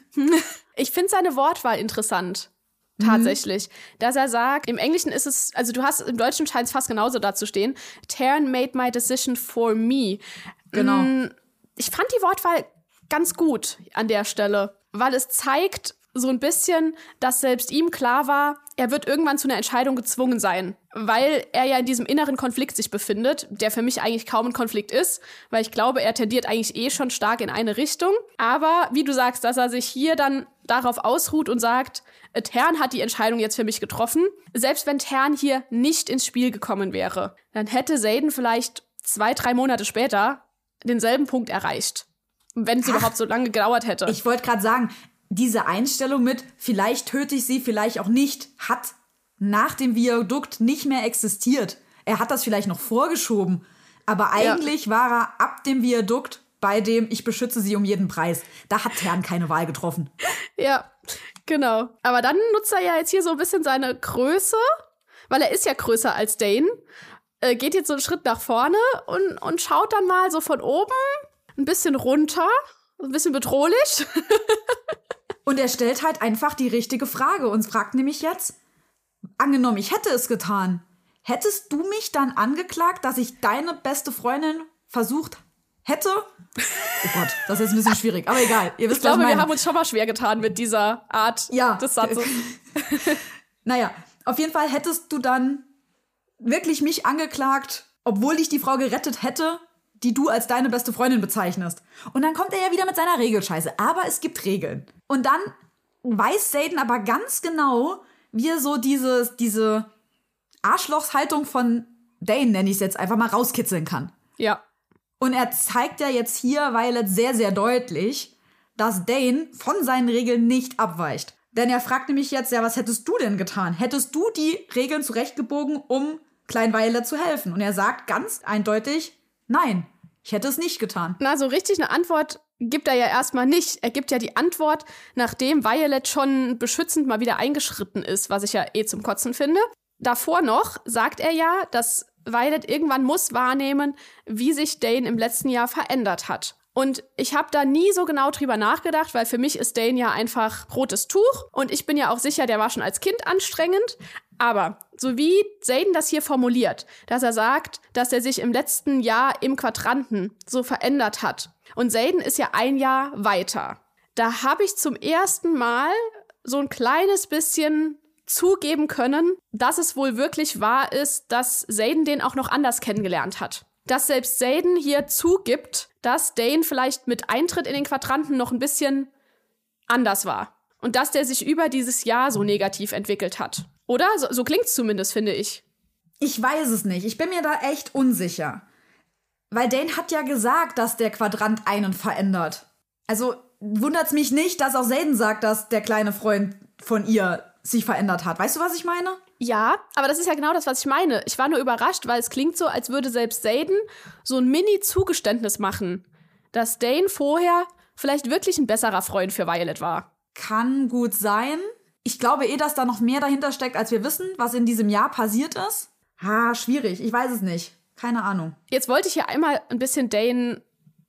Ich finde seine Wortwahl interessant. Tatsächlich. Mhm. Dass er sagt, im Englischen ist es, also du hast, im Deutschen scheint es fast genauso da zu stehen. Tern made my decision for me. Genau. Ich fand die Wortwahl ganz gut an der Stelle, weil es zeigt so ein bisschen, dass selbst ihm klar war, er wird irgendwann zu einer Entscheidung gezwungen sein, weil er ja in diesem inneren Konflikt sich befindet, der für mich eigentlich kaum ein Konflikt ist, weil ich glaube, er tendiert eigentlich eh schon stark in eine Richtung. Aber wie du sagst, dass er sich hier dann darauf ausruht und sagt, Tern hat die Entscheidung jetzt für mich getroffen. Selbst wenn Tern hier nicht ins Spiel gekommen wäre, dann hätte Xaden vielleicht zwei, drei Monate später denselben Punkt erreicht. Wenn es überhaupt so lange gedauert hätte. Ich wollte gerade sagen, diese Einstellung mit, vielleicht töte ich sie, vielleicht auch nicht, hat nach dem Viadukt nicht mehr existiert. Er hat das vielleicht noch vorgeschoben, aber eigentlich ja. war er ab dem Viadukt bei dem ich beschütze sie um jeden Preis. Da hat Tern keine Wahl getroffen. Ja, genau. Aber dann nutzt er ja jetzt hier so ein bisschen seine Größe, weil er ist ja größer als Dane, äh, geht jetzt so einen Schritt nach vorne und, und schaut dann mal so von oben ein bisschen runter, ein bisschen bedrohlich. Und er stellt halt einfach die richtige Frage und fragt nämlich jetzt, angenommen, ich hätte es getan, hättest du mich dann angeklagt, dass ich deine beste Freundin versucht hätte? Oh Gott, das ist jetzt ein bisschen schwierig, aber egal. Ihr wisst, ich glaube, was ich meine. Wir haben uns schon mal schwer getan mit dieser Art ja. des Satzes. Naja, auf jeden Fall hättest du dann wirklich mich angeklagt, obwohl ich die Frau gerettet hätte, die du als deine beste Freundin bezeichnest. Und dann kommt er ja wieder mit seiner Regelscheiße. Aber es gibt Regeln. Und dann weiß Xaden aber ganz genau, wie er so dieses, diese Arschlochshaltung von Dane, nenne ich es jetzt, einfach mal rauskitzeln kann. Ja. Und er zeigt ja jetzt hier Violet sehr, sehr deutlich, dass Dane von seinen Regeln nicht abweicht. Denn er fragt nämlich jetzt, ja, was hättest du denn getan? Hättest du die Regeln zurechtgebogen, um Klein Violet zu helfen? Und er sagt ganz eindeutig, nein, ich hätte es nicht getan. Na, so richtig eine Antwort gibt er ja erstmal nicht. Er gibt ja die Antwort, nachdem Violet schon beschützend mal wieder eingeschritten ist, was ich ja eh zum Kotzen finde. Davor noch sagt er ja, dass Violet irgendwann muss wahrnehmen, wie sich Dane im letzten Jahr verändert hat. Und ich habe da nie so genau drüber nachgedacht, weil für mich ist Dane ja einfach rotes Tuch. Und ich bin ja auch sicher, der war schon als Kind anstrengend. Aber so wie Xaden das hier formuliert, dass er sagt, dass er sich im letzten Jahr im Quadranten so verändert hat. Und Xaden ist ja ein Jahr weiter. Da habe ich zum ersten Mal so ein kleines bisschen zugeben können, dass es wohl wirklich wahr ist, dass Xaden den auch noch anders kennengelernt hat. Dass selbst Xaden hier zugibt, dass Dane vielleicht mit Eintritt in den Quadranten noch ein bisschen anders war. Und dass der sich über dieses Jahr so negativ entwickelt hat. Oder? So, so klingt's zumindest, finde ich. Ich weiß es nicht. Ich bin mir da echt unsicher. Weil Dane hat ja gesagt, dass der Quadrant einen verändert. Also wundert's mich nicht, dass auch Xaden sagt, dass der kleine Freund von ihr sich verändert hat. Weißt du, was ich meine? Ja, aber das ist ja genau das, was ich meine. Ich war nur überrascht, weil es klingt so, als würde selbst Xaden so ein Mini-Zugeständnis machen, dass Dane vorher vielleicht wirklich ein besserer Freund für Violet war. Kann gut sein. Ich glaube eh, dass da noch mehr dahinter steckt, als wir wissen, was in diesem Jahr passiert ist. Ha, schwierig. Ich weiß es nicht. Keine Ahnung. Jetzt wollte ich hier einmal ein bisschen Dane,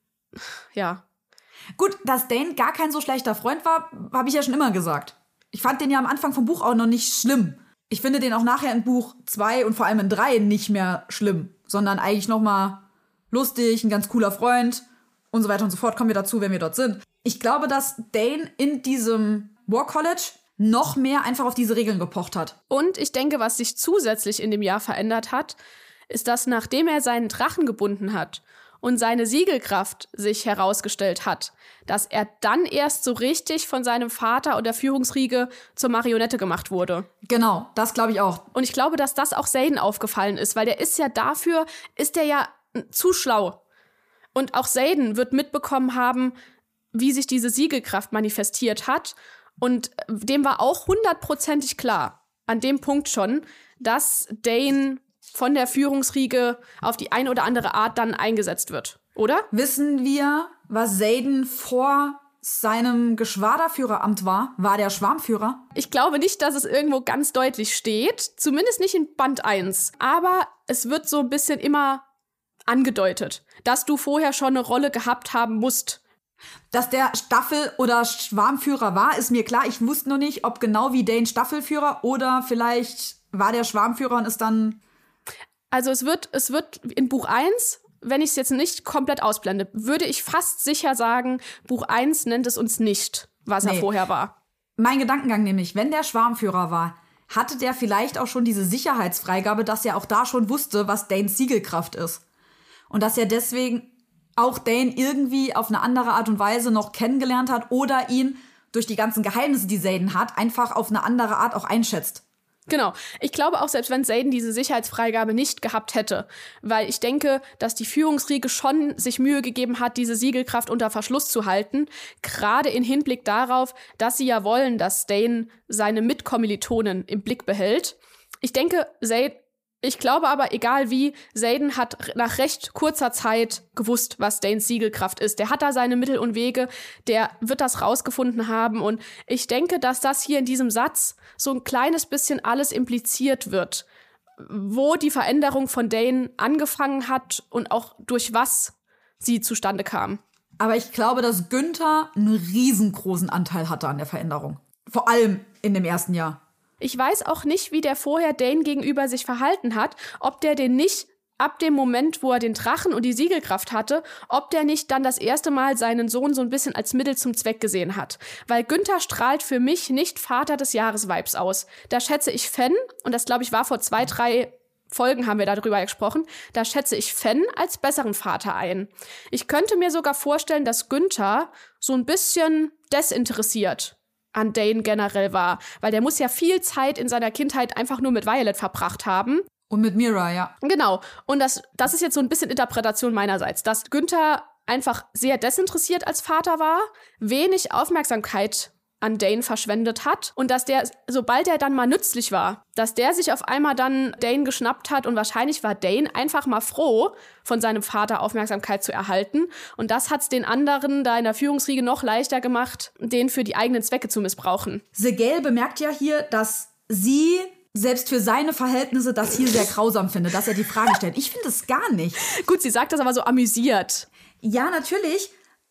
ja. Gut, dass Dane gar kein so schlechter Freund war, habe ich ja schon immer gesagt. Ich fand den ja am Anfang vom Buch auch noch nicht schlimm. Ich finde den auch nachher in Buch zwei und vor allem in drei nicht mehr schlimm, sondern eigentlich noch mal lustig, ein ganz cooler Freund und so weiter und so fort. Kommen wir dazu, wenn wir dort sind. Ich glaube, dass Dane in diesem War College noch mehr einfach auf diese Regeln gepocht hat. Und ich denke, was sich zusätzlich in dem Jahr verändert hat, ist, dass nachdem er seinen Drachen gebunden hat und seine Siegelkraft sich herausgestellt hat, dass er dann erst so richtig von seinem Vater und der Führungsriege zur Marionette gemacht wurde. Genau, das glaube ich auch. Und ich glaube, dass das auch Xaden aufgefallen ist, weil der ist ja dafür, ist der ja zu schlau. Und auch Xaden wird mitbekommen haben, wie sich diese Siegelkraft manifestiert hat. Und dem war auch hundertprozentig klar, an dem Punkt schon, dass Dane von der Führungsriege auf die eine oder andere Art dann eingesetzt wird, oder? Wissen wir, was Xaden vor seinem Geschwaderführeramt war? War der Schwarmführer? Ich glaube nicht, dass es irgendwo ganz deutlich steht, zumindest nicht in Band eins. Aber es wird so ein bisschen immer angedeutet, dass du vorher schon eine Rolle gehabt haben musst. Dass der Staffel- oder Schwarmführer war, ist mir klar. Ich wusste nur nicht, ob genau wie Dane Staffelführer oder vielleicht war der Schwarmführer und ist dann... Also es wird, es wird in Buch eins, wenn ich es jetzt nicht komplett ausblende, würde ich fast sicher sagen, Buch eins nennt es uns nicht, was nee. er vorher war. Mein Gedankengang nämlich, wenn der Schwarmführer war, hatte der vielleicht auch schon diese Sicherheitsfreigabe, dass er auch da schon wusste, was Danes Siegelkraft ist. Und dass er deswegen auch Dane irgendwie auf eine andere Art und Weise noch kennengelernt hat oder ihn durch die ganzen Geheimnisse, die Xaden hat, einfach auf eine andere Art auch einschätzt. Genau. Ich glaube auch, selbst wenn Xaden diese Sicherheitsfreigabe nicht gehabt hätte, weil ich denke, dass die Führungsriege schon sich Mühe gegeben hat, diese Siegelkraft unter Verschluss zu halten, gerade in Hinblick darauf, dass sie ja wollen, dass Dane seine Mitkommilitonen im Blick behält. Ich denke, Xaden Ich glaube aber, egal wie, Xaden hat nach recht kurzer Zeit gewusst, was Danes Siegelkraft ist. Der hat da seine Mittel und Wege, der wird das rausgefunden haben. Und ich denke, dass das hier in diesem Satz so ein kleines bisschen alles impliziert wird, wo die Veränderung von Dane angefangen hat und auch durch was sie zustande kam. Aber ich glaube, dass Günther einen riesengroßen Anteil hatte an der Veränderung. Vor allem in dem ersten Jahr. Ich weiß auch nicht, wie der vorher Dane gegenüber sich verhalten hat, ob der den nicht ab dem Moment, wo er den Drachen und die Siegelkraft hatte, ob der nicht dann das erste Mal seinen Sohn so ein bisschen als Mittel zum Zweck gesehen hat. Weil Günther strahlt für mich nicht Vater des Jahres-Vibes aus. Da schätze ich Fenn, und das glaube ich war vor zwei, drei Folgen haben wir darüber gesprochen, da schätze ich Fenn als besseren Vater ein. Ich könnte mir sogar vorstellen, dass Günther so ein bisschen desinteressiert an Dane generell war, weil der muss ja viel Zeit in seiner Kindheit einfach nur mit Violet verbracht haben. Und mit Mira, ja. Genau. Und das, das ist jetzt so ein bisschen Interpretation meinerseits, dass Günther einfach sehr desinteressiert als Vater war, wenig Aufmerksamkeit an Dane verschwendet hat und dass der, sobald er dann mal nützlich war, dass der sich auf einmal dann Dane geschnappt hat und wahrscheinlich war Dane einfach mal froh, von seinem Vater Aufmerksamkeit zu erhalten und das hat's den anderen da in der Führungsriege noch leichter gemacht, den für die eigenen Zwecke zu missbrauchen. Segel bemerkt ja hier, dass sie selbst für seine Verhältnisse das hier sehr grausam findet, dass er die Frage stellt. Ich finde es gar nicht. Gut, sie sagt das aber so amüsiert. Ja, natürlich.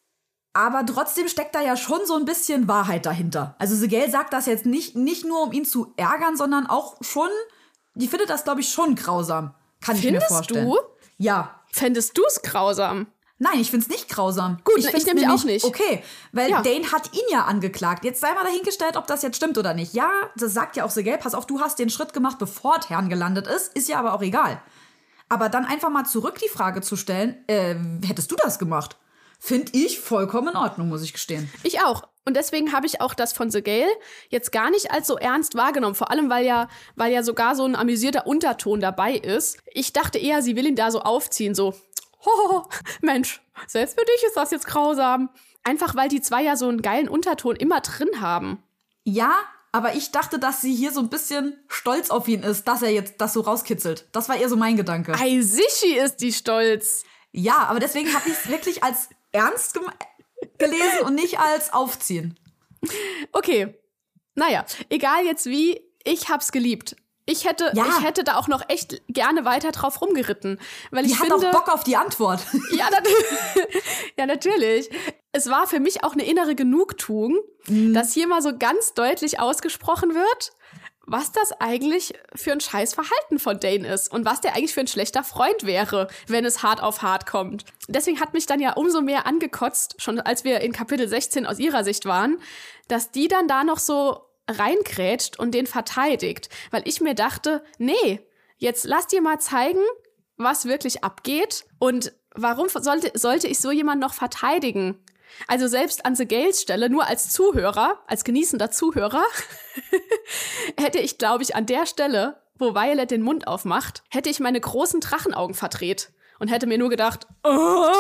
Aber trotzdem steckt da ja schon so ein bisschen Wahrheit dahinter. Also Segel sagt das jetzt nicht, nicht nur, um ihn zu ärgern, sondern auch schon, die findet das, glaube ich, schon grausam. Kann ich mir vorstellen. Findest du? Ja. Fändest du es grausam? Nein, ich find's nicht grausam. Gut, ich, ich find's nämlich nämlich auch nicht. Okay, weil Ja. Dane hat ihn ja angeklagt. Jetzt sei mal dahingestellt, ob das jetzt stimmt oder nicht. Ja, das sagt ja auch Segel. Pass auf, du hast den Schritt gemacht, bevor Tern gelandet ist. Ist ja aber auch egal. Aber dann einfach mal zurück die Frage zu stellen, äh, hättest du das gemacht? Finde ich vollkommen in Ordnung, muss ich gestehen. Ich auch. Und deswegen habe ich auch das von The Gale jetzt gar nicht als so ernst wahrgenommen. Vor allem, weil ja, weil ja sogar so ein amüsierter Unterton dabei ist. Ich dachte eher, sie will ihn da so aufziehen, so, hohoho, Mensch, selbst für dich ist das jetzt grausam. Einfach, weil die zwei ja so einen geilen Unterton immer drin haben. Ja, aber ich dachte, dass sie hier so ein bisschen stolz auf ihn ist, dass er jetzt das so rauskitzelt. Das war eher so mein Gedanke. Ei, Sichi ist die stolz. Ja, aber deswegen habe ich es wirklich als ernst gem- gelesen und nicht als Aufziehen. Okay, naja, egal jetzt wie, ich hab's geliebt. Ich hätte, Ja. ich hätte da auch noch echt gerne weiter drauf rumgeritten. Weil Die ich hat finde, auch Bock auf die Antwort. Ja, nat ja, natürlich. Es war für mich auch eine innere Genugtuung, Mhm. dass hier mal so ganz deutlich ausgesprochen wird, was das eigentlich für ein scheiß Verhalten von Dane ist und was der eigentlich für ein schlechter Freund wäre, wenn es hart auf hart kommt. Deswegen hat mich dann ja umso mehr angekotzt, schon als wir in Kapitel sechzehn aus ihrer Sicht waren, dass die dann da noch so reingrätscht und den verteidigt. Weil ich mir dachte, nee, jetzt lass dir mal zeigen, was wirklich abgeht und warum sollte, sollte ich so jemanden noch verteidigen? Also selbst an The Gales Stelle, nur als Zuhörer, als genießender Zuhörer, hätte ich, glaube ich, an der Stelle, wo Violet den Mund aufmacht, hätte ich meine großen Drachenaugen verdreht und hätte mir nur gedacht, oh,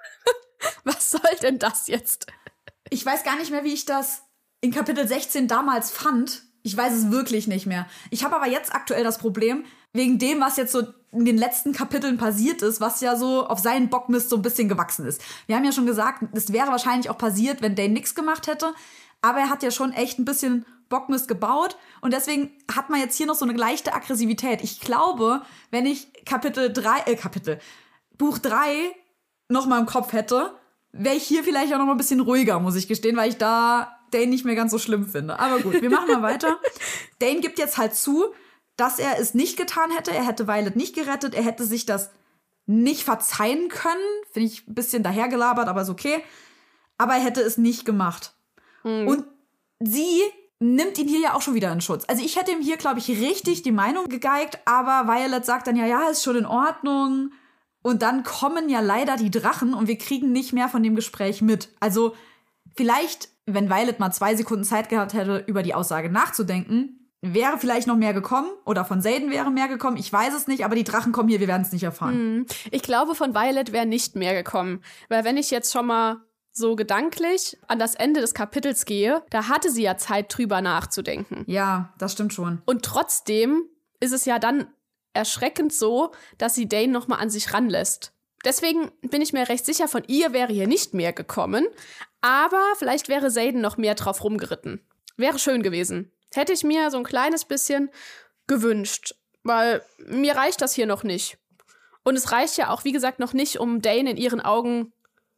was soll denn das jetzt? Ich weiß gar nicht mehr, wie ich das in Kapitel sechzehn damals fand. Ich weiß es wirklich nicht mehr. Ich habe aber jetzt aktuell das Problem, wegen dem, was jetzt so in den letzten Kapiteln passiert ist, was ja so auf seinen Bockmist so ein bisschen gewachsen ist. Wir haben ja schon gesagt, es wäre wahrscheinlich auch passiert, wenn Dane nichts gemacht hätte. Aber er hat ja schon echt ein bisschen Bockmist gebaut. Und deswegen hat man jetzt hier noch so eine leichte Aggressivität. Ich glaube, wenn ich Kapitel drei, äh, Kapitel, Buch drei noch mal im Kopf hätte, wäre ich hier vielleicht auch noch mal ein bisschen ruhiger, muss ich gestehen, weil ich da Dane nicht mehr ganz so schlimm finde. Aber gut, wir machen mal weiter. Dane gibt jetzt halt zu, dass er es nicht getan hätte. Er hätte Violet nicht gerettet. Er hätte sich das nicht verzeihen können. Finde ich ein bisschen dahergelabert, aber ist okay. Aber er hätte es nicht gemacht. Mhm. Und sie nimmt ihn hier ja auch schon wieder in Schutz. Also ich hätte ihm hier, glaube ich, richtig die Meinung gegeigt. Aber Violet sagt dann ja, ja, ist schon in Ordnung. Und dann kommen ja leider die Drachen und wir kriegen nicht mehr von dem Gespräch mit. Also vielleicht, wenn Violet mal zwei Sekunden Zeit gehabt hätte, über die Aussage nachzudenken, wäre vielleicht noch mehr gekommen oder von Xaden wäre mehr gekommen. Ich weiß es nicht, aber die Drachen kommen hier, wir werden es nicht erfahren. Ich glaube, von Violet wäre nicht mehr gekommen. Weil wenn ich jetzt schon mal so gedanklich an das Ende des Kapitels gehe, da hatte sie ja Zeit, drüber nachzudenken. Ja, das stimmt schon. Und trotzdem ist es ja dann erschreckend so, dass sie Dane noch mal an sich ranlässt. Deswegen bin ich mir recht sicher, von ihr wäre hier nicht mehr gekommen. Aber vielleicht wäre Xaden noch mehr drauf rumgeritten. Wäre schön gewesen. Hätte ich mir so ein kleines bisschen gewünscht. Weil mir reicht das hier noch nicht. Und es reicht ja auch, wie gesagt, noch nicht, um Dane in ihren Augen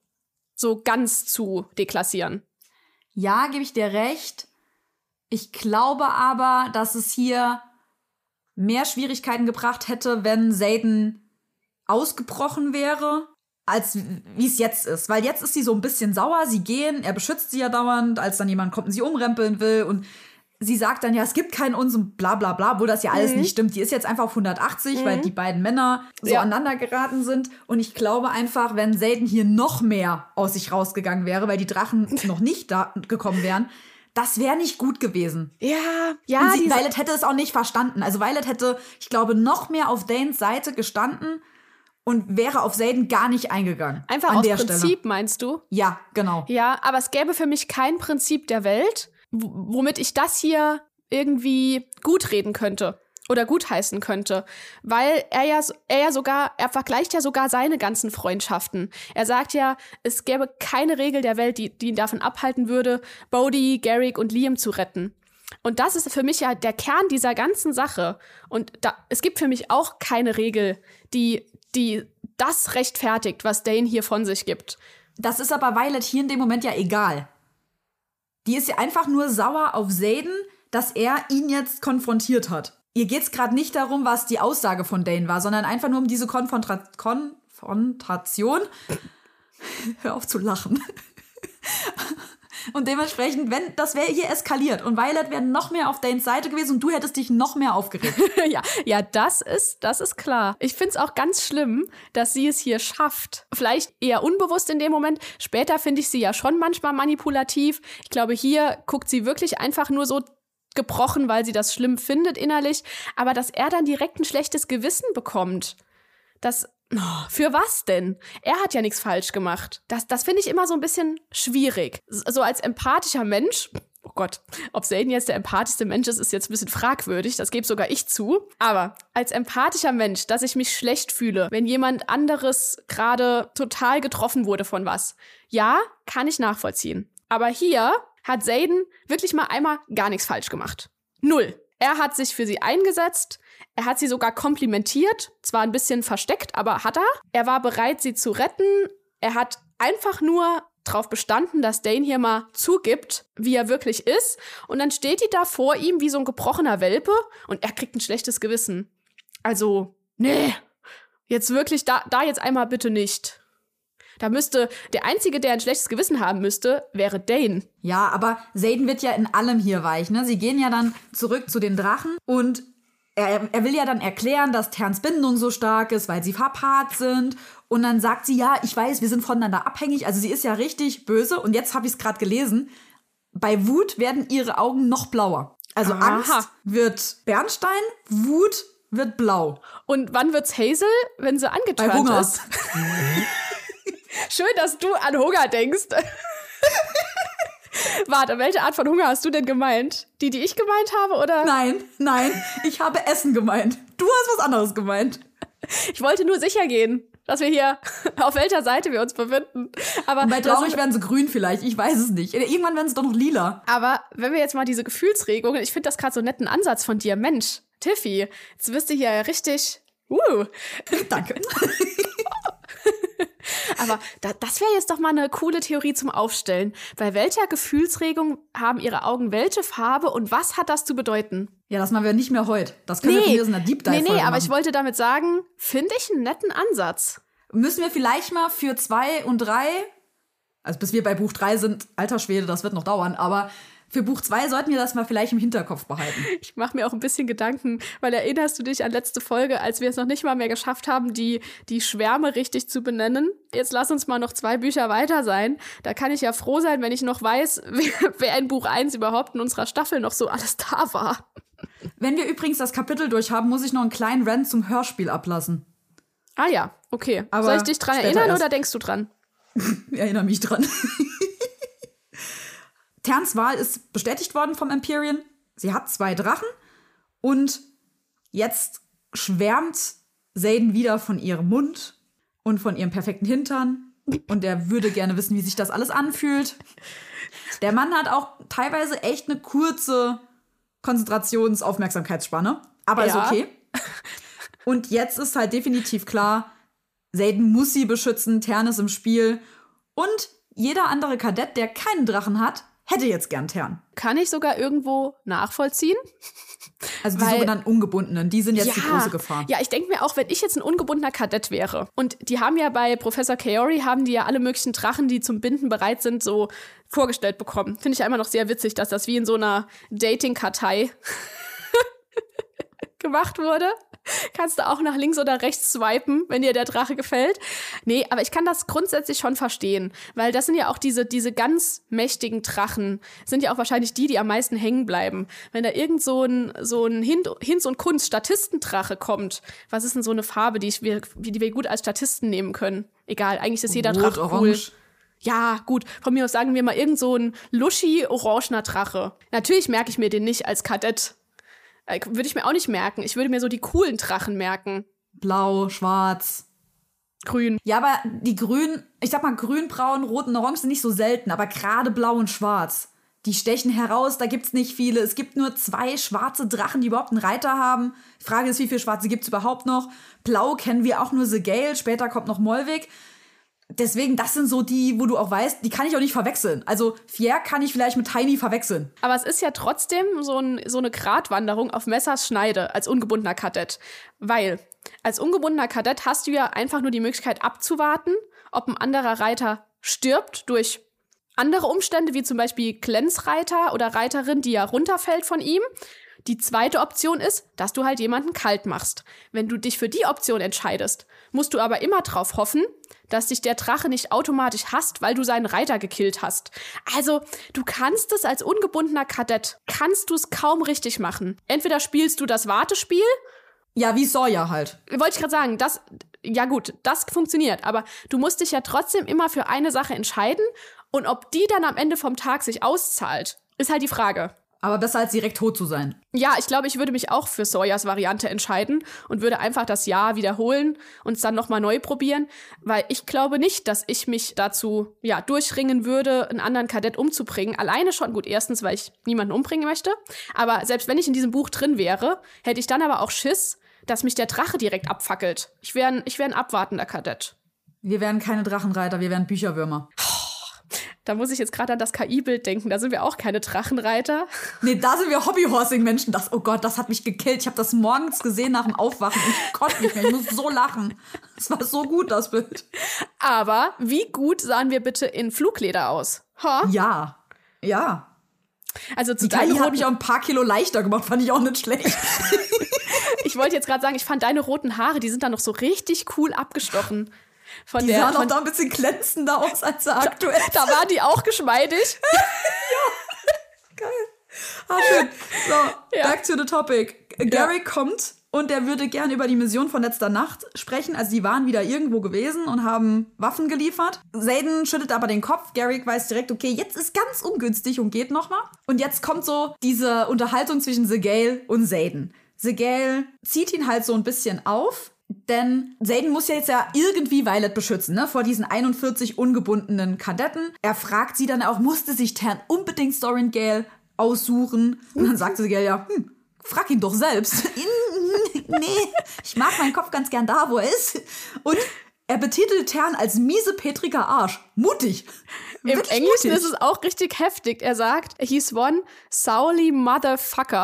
so ganz zu deklassieren. Ja, gebe ich dir recht. Ich glaube aber, dass es hier mehr Schwierigkeiten gebracht hätte, wenn Xaden ausgebrochen wäre, als wie es jetzt ist. Weil jetzt ist sie so ein bisschen sauer, sie gehen, er beschützt sie ja dauernd, als dann jemand kommt und sie umrempeln will und sie sagt dann, ja, es gibt keinen uns und bla bla bla, wo das ja alles mhm. nicht stimmt. Die ist jetzt einfach auf hundertachtzig, mhm. weil die beiden Männer so ja. aneinander geraten sind. Und ich glaube einfach, wenn Xaden hier noch mehr aus sich rausgegangen wäre, weil die Drachen noch nicht da gekommen wären, das wäre nicht gut gewesen. Ja, ja. Und sie, Violet hätte es auch nicht verstanden. Also Violet hätte, ich glaube, noch mehr auf Danes Seite gestanden und wäre auf Xaden gar nicht eingegangen. Einfach an aus der Prinzip, Stelle. Meinst du? Ja, genau. Ja, aber es gäbe für mich kein Prinzip der Welt, womit ich das hier irgendwie gut reden könnte oder gutheißen könnte, weil er ja, er ja sogar, er vergleicht ja sogar seine ganzen Freundschaften. Er sagt ja, es gäbe keine Regel der Welt, die, die ihn davon abhalten würde, Bodhi, Garrick und Liam zu retten. Und das ist für mich ja der Kern dieser ganzen Sache. Und da, es gibt für mich auch keine Regel, die, die das rechtfertigt, was Dane hier von sich gibt. Das ist aber Violet hier in dem Moment ja egal. Die ist ja einfach nur sauer auf Xaden, dass er ihn jetzt konfrontiert hat. Ihr geht's gerade nicht darum, was die Aussage von Dane war, sondern einfach nur um diese Konfrontra- Konfrontation. Hör auf zu lachen. Und dementsprechend, wenn das wäre hier eskaliert und Violet wäre noch mehr auf Danes Seite gewesen und du hättest dich noch mehr aufgeregt. ja, ja, das ist, das ist klar. Ich find's auch ganz schlimm, dass sie es hier schafft. Vielleicht eher unbewusst in dem Moment. Später finde ich sie ja schon manchmal manipulativ. Ich glaube, hier guckt sie wirklich einfach nur so gebrochen, weil sie das schlimm findet innerlich. Aber dass er dann direkt ein schlechtes Gewissen bekommt, das... Oh, für was denn? Er hat ja nichts falsch gemacht. Das, das finde ich immer so ein bisschen schwierig. So als empathischer Mensch, oh Gott, ob Xaden jetzt der empathischste Mensch ist, ist jetzt ein bisschen fragwürdig, das gebe sogar ich zu. Aber als empathischer Mensch, dass ich mich schlecht fühle, wenn jemand anderes gerade total getroffen wurde von was, ja, kann ich nachvollziehen. Aber hier hat Xaden wirklich mal einmal gar nichts falsch gemacht. Null. Er hat sich für sie eingesetzt. Er hat sie sogar komplimentiert, zwar ein bisschen versteckt, aber hat er. Er war bereit, sie zu retten. Er hat einfach nur darauf bestanden, dass Dane hier mal zugibt, wie er wirklich ist. Und dann steht die da vor ihm wie so ein gebrochener Welpe und er kriegt ein schlechtes Gewissen. Also, nee, jetzt wirklich, da, da jetzt einmal bitte nicht. Da müsste, der Einzige, der ein schlechtes Gewissen haben müsste, wäre Dane. Ja, aber Xaden wird ja in allem hier weich, ne? Sie gehen ja dann zurück zu den Drachen und Er, er will ja dann erklären, dass Terns Bindung so stark ist, weil sie verpaart sind. Und dann sagt sie, ja, ich weiß, wir sind voneinander abhängig. Also sie ist ja richtig böse. Und jetzt habe ich es gerade gelesen. Bei Wut werden ihre Augen noch blauer. Also Aha. Angst wird Bernstein, Wut wird blau. Und wann wird's Hazel, wenn sie angeturnt Bei Hunger. ist? Schön, dass du an Hunger denkst. Warte, welche Art von Hunger hast du denn gemeint? Die, die ich gemeint habe, oder? Nein, nein, ich habe Essen gemeint. Du hast was anderes gemeint. Ich wollte nur sicher gehen, dass wir hier, auf welcher Seite wir uns befinden. Aber bei traurig werden sie grün vielleicht, ich weiß es nicht. Irgendwann werden sie doch noch lila. Aber wenn wir jetzt mal diese Gefühlsregungen, ich finde das gerade so einen netten Ansatz von dir. Mensch, Tiffy, jetzt wirst du hier richtig... Uh. Danke. Aber da, das wäre jetzt doch mal eine coole Theorie zum Aufstellen. Bei welcher Gefühlsregung haben ihre Augen welche Farbe und was hat das zu bedeuten? Ja, das machen wir nicht mehr heute. Das können nee, wir von mir so einer Deep Dive Nee, nee, aber machen. ich wollte damit sagen, finde ich einen netten Ansatz. Müssen wir vielleicht mal für zwei und drei, also bis wir bei Buch drei sind, alter Schwede, das wird noch dauern, aber für Buch zwei sollten wir das mal vielleicht im Hinterkopf behalten. Ich mache mir auch ein bisschen Gedanken, weil erinnerst du dich an letzte Folge, als wir es noch nicht mal mehr geschafft haben, die, die Schwärme richtig zu benennen? Jetzt lass uns mal noch zwei Bücher weiter sein. Da kann ich ja froh sein, wenn ich noch weiß, wer, wer in Buch eins überhaupt in unserer Staffel noch so alles da war. Wenn wir übrigens das Kapitel durchhaben, muss ich noch einen kleinen Rant zum Hörspiel ablassen. Ah ja, okay. Aber soll ich dich dran später erinnern erst. oder denkst du dran? Ich erinnere mich dran. Terns Wahl ist bestätigt worden vom Empyrean. Sie hat zwei Drachen und jetzt schwärmt Xaden wieder von ihrem Mund und von ihrem perfekten Hintern und er würde gerne wissen, wie sich das alles anfühlt. Der Mann hat auch teilweise echt eine kurze Konzentrations-Aufmerksamkeitsspanne, aber Ja. ist okay. Und jetzt ist halt definitiv klar, Xaden muss sie beschützen, Tern ist im Spiel und jeder andere Kadett, der keinen Drachen hat, hätte jetzt gern Tern. Kann ich sogar irgendwo nachvollziehen. Also die Weil- sogenannten Ungebundenen, die sind jetzt die große Gefahr. Ja, ich denke mir auch, wenn ich jetzt ein ungebundener Kadett wäre und die haben ja bei Professor Kaori, haben die ja alle möglichen Drachen, die zum Binden bereit sind, so vorgestellt bekommen. Finde ich ja immer noch sehr witzig, dass das wie in so einer Dating-Kartei gemacht wurde. Kannst du auch nach links oder rechts swipen, wenn dir der Drache gefällt. Nee, aber ich kann das grundsätzlich schon verstehen, weil das sind ja auch diese, diese ganz mächtigen Drachen, sind ja auch wahrscheinlich die, die am meisten hängen bleiben. Wenn da irgend so ein, so ein Hin- Hinz- und Kunst-Statistendrache kommt, was ist denn so eine Farbe, die, ich, wir- die wir gut als Statisten nehmen können? Egal, eigentlich ist jeder Rot, Drache cool. orange. Ja, gut, von mir aus sagen wir mal irgend so ein luschi-orangener Drache. Natürlich merke ich mir den nicht als Kadett. Äh, Würde ich mir auch nicht merken. Ich würde mir so die coolen Drachen merken. Blau, schwarz. Grün. Ja, aber die grün, ich sag mal grün, braun, rot und orange sind nicht so selten, aber gerade blau und schwarz, die stechen heraus, da gibt's nicht viele. Es gibt nur zwei schwarze Drachen, die überhaupt einen Reiter haben. Die Frage ist, wie viele schwarze gibt's überhaupt noch? Blau kennen wir auch nur The Gale, später kommt noch Molvik. Deswegen, das sind so die, wo du auch weißt, die kann ich auch nicht verwechseln. Also Fier kann ich vielleicht mit Tiny verwechseln. Aber es ist ja trotzdem so, ein, so eine Gratwanderung auf Messers Schneide als ungebundener Kadett. Weil als ungebundener Kadett hast du ja einfach nur die Möglichkeit abzuwarten, ob ein anderer Reiter stirbt durch andere Umstände, wie zum Beispiel Glens Reiter oder Reiterin, die ja runterfällt von ihm. Die zweite Option ist, dass du halt jemanden kalt machst. Wenn du dich für die Option entscheidest, musst du aber immer drauf hoffen, dass dich der Drache nicht automatisch hasst, weil du seinen Reiter gekillt hast. Also, du kannst es als ungebundener Kadett, kannst du es kaum richtig machen. Entweder spielst du das Wartespiel. Ja, wie Sawyer halt. Wollte ich gerade sagen, das, ja gut, das funktioniert. Aber du musst dich ja trotzdem immer für eine Sache entscheiden. Und ob die dann am Ende vom Tag sich auszahlt, ist halt die Frage. Aber besser als direkt tot zu sein. Ja, ich glaube, ich würde mich auch für Sawyers Variante entscheiden und würde einfach das Jahr wiederholen und es dann nochmal neu probieren, weil ich glaube nicht, dass ich mich dazu ja durchringen würde, einen anderen Kadett umzubringen. Alleine schon, gut, erstens, weil ich niemanden umbringen möchte, aber selbst wenn ich in diesem Buch drin wäre, hätte ich dann aber auch Schiss, dass mich der Drache direkt abfackelt. Ich wäre ein, ich wär ein abwartender Kadett. Wir wären keine Drachenreiter, wir wären Bücherwürmer. Da muss ich jetzt gerade an das K I-Bild denken. Da sind wir auch keine Drachenreiter. Nee, da sind wir Hobbyhorsing-Menschen. Das, oh Gott, das hat mich gekillt. Ich habe das morgens gesehen nach dem Aufwachen. Ich konnte nicht mehr. Ich muss so lachen. Es war so gut, das Bild. Aber wie gut sahen wir bitte in Flugleder aus? Ha? Ja, ja. Also zu Die K I deinen hat mich auch ein paar Kilo leichter gemacht. Fand ich auch nicht schlecht. Ich wollte jetzt gerade sagen, ich fand deine roten Haare, die sind da noch so richtig cool abgestochen. Von die der, sahen von, auch da ein bisschen glänzender aus als sie aktuell. Da waren die auch geschmeidig. Ja, geil. Ah, schön. So, ja. Back to the topic. Gary ja. kommt und er würde gerne über die Mission von letzter Nacht sprechen. Also die waren wieder irgendwo gewesen und haben Waffen geliefert. Xaden schüttelt aber den Kopf. Gary weiß direkt, okay, jetzt ist ganz ungünstig und geht nochmal. Und jetzt kommt so diese Unterhaltung zwischen Zagail und Xaden. Zagail zieht ihn halt so ein bisschen auf. Denn Xaden muss ja jetzt ja irgendwie Violet beschützen, ne, vor diesen einundvierzig ungebundenen Kadetten. Er fragt sie dann auch, musste sich Tern unbedingt Sorrengail aussuchen? Und dann sagt Zagail ja, hm, frag ihn doch selbst. Nee, ich mag meinen Kopf ganz gern da, wo er ist. Und er betitelt Tern als miese petriger Arsch. Mutig. Im Wirklich Englischen mutig. Ist es auch richtig heftig. Er sagt, he's one Sauli Motherfucker.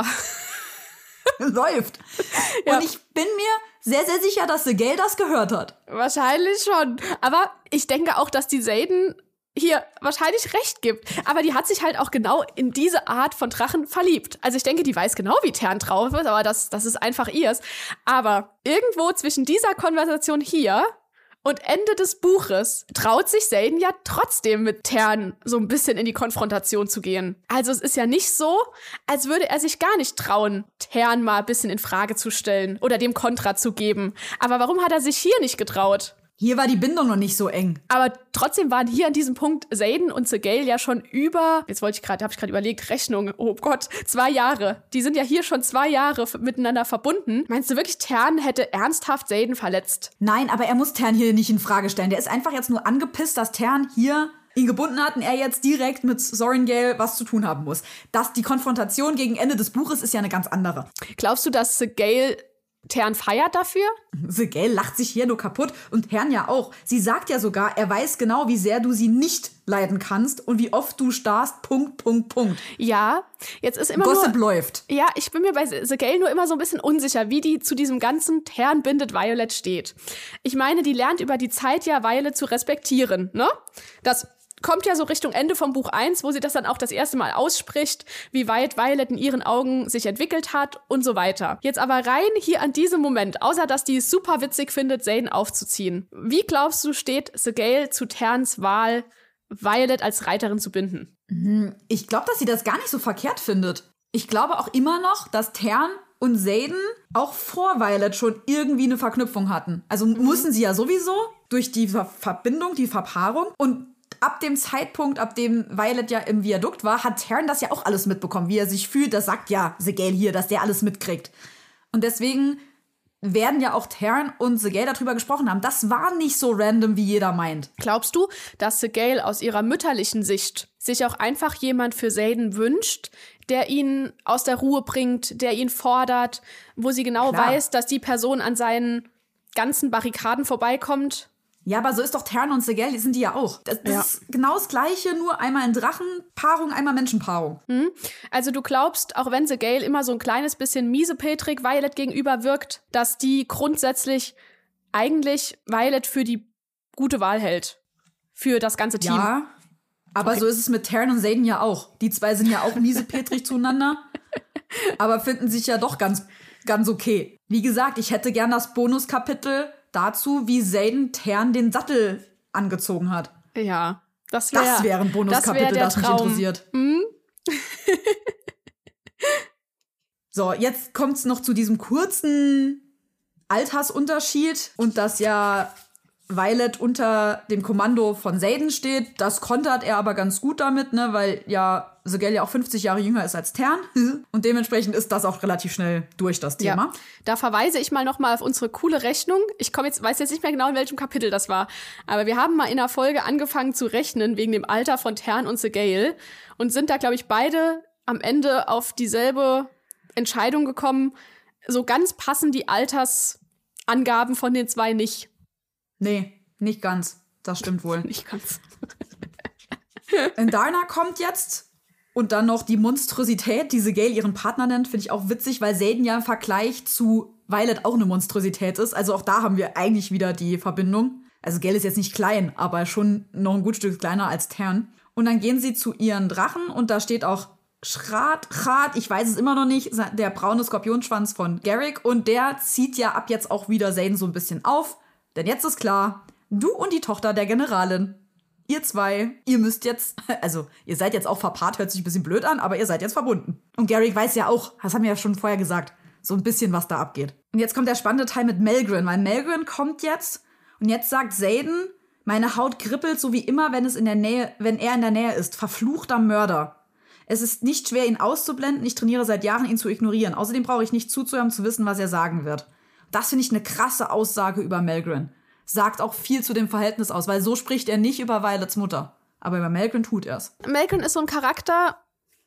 Läuft. Ja. Und ich bin mir sehr, sehr sicher, dass Zagail das gehört hat. Wahrscheinlich schon. Aber ich denke auch, dass die Xaden hier wahrscheinlich recht gibt. Aber die hat sich halt auch genau in diese Art von Drachen verliebt. Also ich denke, die weiß genau, wie Tern drauf ist, aber das, das ist einfach ihrs. Aber irgendwo zwischen dieser Konversation hier und Ende des Buches traut sich Xaden ja trotzdem mit Tern so ein bisschen in die Konfrontation zu gehen. Also es ist ja nicht so, als würde er sich gar nicht trauen, Tern mal ein bisschen in Frage zu stellen oder dem Kontra zu geben. Aber warum hat er sich hier nicht getraut? Hier war die Bindung noch nicht so eng. Aber trotzdem waren hier an diesem Punkt Xaden und Zagail ja schon über, jetzt wollte ich gerade, habe ich gerade überlegt, Rechnung, oh Gott, zwei Jahre. Die sind ja hier schon zwei Jahre f- miteinander verbunden. Meinst du wirklich, Tern hätte ernsthaft Xaden verletzt? Nein, aber er muss Tern hier nicht in Frage stellen. Der ist einfach jetzt nur angepisst, dass Tern hier ihn gebunden hat und er jetzt direkt mit Sorrengail was zu tun haben muss. Das, die Konfrontation gegen Ende des Buches ist ja eine ganz andere. Glaubst du, dass Zagail Tern feiert dafür? Zagail lacht sich hier nur kaputt und Tern ja auch. Sie sagt ja sogar, er weiß genau, wie sehr du sie nicht leiden kannst und wie oft du starrst, Punkt, Punkt, Punkt. Ja, jetzt ist immer Gossip nur... läuft. Ja, ich bin mir bei Zagail nur immer so ein bisschen unsicher, wie die zu diesem ganzen Tern bindet Violet steht. Ich meine, die lernt über die Zeit ja, Violet zu respektieren, ne? Das kommt ja so Richtung Ende vom Buch eins, wo sie das dann auch das erste Mal ausspricht, wie weit Violet in ihren Augen sich entwickelt hat und so weiter. Jetzt aber rein hier an diesem Moment, außer dass die es super witzig findet, Xaden aufzuziehen. Wie glaubst du, steht Zagail zu Terns Wahl, Violet als Reiterin zu binden? Ich glaube, dass sie das gar nicht so verkehrt findet. Ich glaube auch immer noch, dass Tern und Xaden auch vor Violet schon irgendwie eine Verknüpfung hatten. Also mhm. mussten sie ja sowieso durch die Ver- Verbindung, die Verpaarung und ab dem Zeitpunkt, ab dem Violet ja im Viadukt war, hat Tern das ja auch alles mitbekommen, wie er sich fühlt. Das sagt ja Zagail hier, dass der alles mitkriegt. Und deswegen werden ja auch Tern und Zagail darüber gesprochen haben. Das war nicht so random, wie jeder meint. Glaubst du, dass Zagail aus ihrer mütterlichen Sicht sich auch einfach jemand für Xaden wünscht, der ihn aus der Ruhe bringt, der ihn fordert, wo sie genau Klar. weiß, dass die Person an seinen ganzen Barrikaden vorbeikommt? Ja, aber so ist doch Tern und Zagail, die sind die ja auch. Das, das ja. ist genau das Gleiche, nur einmal in Drachenpaarung, einmal Menschenpaarung. Mhm. Also du glaubst, auch wenn Zagail immer so ein kleines bisschen miesepetrig Violet gegenüber wirkt, dass die grundsätzlich eigentlich Violet für die gute Wahl hält für das ganze Team. Ja, aber okay. So ist es mit Tairn und Xaden ja auch. Die zwei sind ja auch miesepetrig zueinander, aber finden sich ja doch ganz, ganz okay. Wie gesagt, ich hätte gern das Bonuskapitel dazu, wie Xaden Tairn den Sattel angezogen hat. Ja, das wäre Das wäre ein Bonuskapitel, das, das mich interessiert. Hm? So, jetzt kommt's noch zu diesem kurzen Altersunterschied und dass ja Violet unter dem Kommando von Xaden steht. Das kontert er aber ganz gut damit, ne, weil ja Sigel ja auch fünfzig Jahre jünger ist als Tairn. Und dementsprechend ist das auch relativ schnell durch, das Thema. Ja. Da verweise ich mal noch mal auf unsere coole Rechnung. Ich komme jetzt, weiß jetzt nicht mehr genau, in welchem Kapitel das war. Aber wir haben mal in der Folge angefangen zu rechnen wegen dem Alter von Tairn und Sigel und sind da, glaube ich, beide am Ende auf dieselbe Entscheidung gekommen. So ganz passen die Altersangaben von den zwei nicht. Nee, nicht ganz. Das stimmt wohl. Nicht ganz. Darna kommt jetzt und dann noch die Monstrosität, die Sigel ihren Partner nennt, finde ich auch witzig, weil Xaden ja im Vergleich zu Violet auch eine Monstrosität ist. Also auch da haben wir eigentlich wieder die Verbindung. Also Gale ist jetzt nicht klein, aber schon noch ein gut Stück kleiner als Tairn. Und dann gehen sie zu ihren Drachen und da steht auch Schrat, Chat, ich weiß es immer noch nicht, der braune Skorpionschwanz von Garrick. Und der zieht ja ab jetzt auch wieder Xaden so ein bisschen auf. Denn jetzt ist klar, du und die Tochter der Generalin, ihr zwei, ihr müsst jetzt, also ihr seid jetzt auch verpaart, hört sich ein bisschen blöd an, aber ihr seid jetzt verbunden. Und Garrick weiß ja auch, das haben wir ja schon vorher gesagt, so ein bisschen, was da abgeht. Und jetzt kommt der spannende Teil mit Melgren, weil Melgren kommt jetzt und jetzt sagt Xaden, meine Haut kribbelt so wie immer, wenn es in der Nähe, wenn er in der Nähe ist, verfluchter Mörder. Es ist nicht schwer, ihn auszublenden, ich trainiere seit Jahren, ihn zu ignorieren. Außerdem brauche ich nicht zuzuhören, um zu wissen, was er sagen wird. Das finde ich eine krasse Aussage über Melgren. Sagt auch viel zu dem Verhältnis aus, weil so spricht er nicht über Violets Mutter. Aber über Melgren tut er es. Melgren ist so ein Charakter,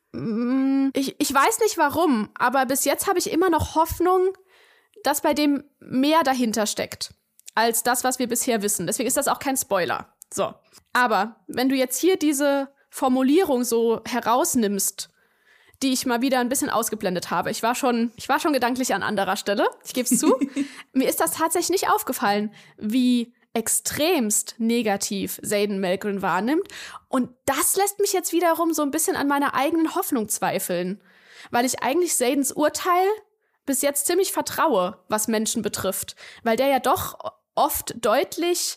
ich, ich weiß nicht warum, aber bis jetzt habe ich immer noch Hoffnung, dass bei dem mehr dahinter steckt, als das, was wir bisher wissen. Deswegen ist das auch kein Spoiler. So. Aber wenn du jetzt hier diese Formulierung so herausnimmst, die ich mal wieder ein bisschen ausgeblendet habe. Ich war schon, ich war schon gedanklich an anderer Stelle. Ich gebe es zu. Mir ist das tatsächlich nicht aufgefallen, wie extremst negativ Xaden Melgren wahrnimmt. Und das lässt mich jetzt wiederum so ein bisschen an meiner eigenen Hoffnung zweifeln. Weil ich eigentlich Xadens Urteil bis jetzt ziemlich vertraue, was Menschen betrifft. Weil der ja doch oft deutlich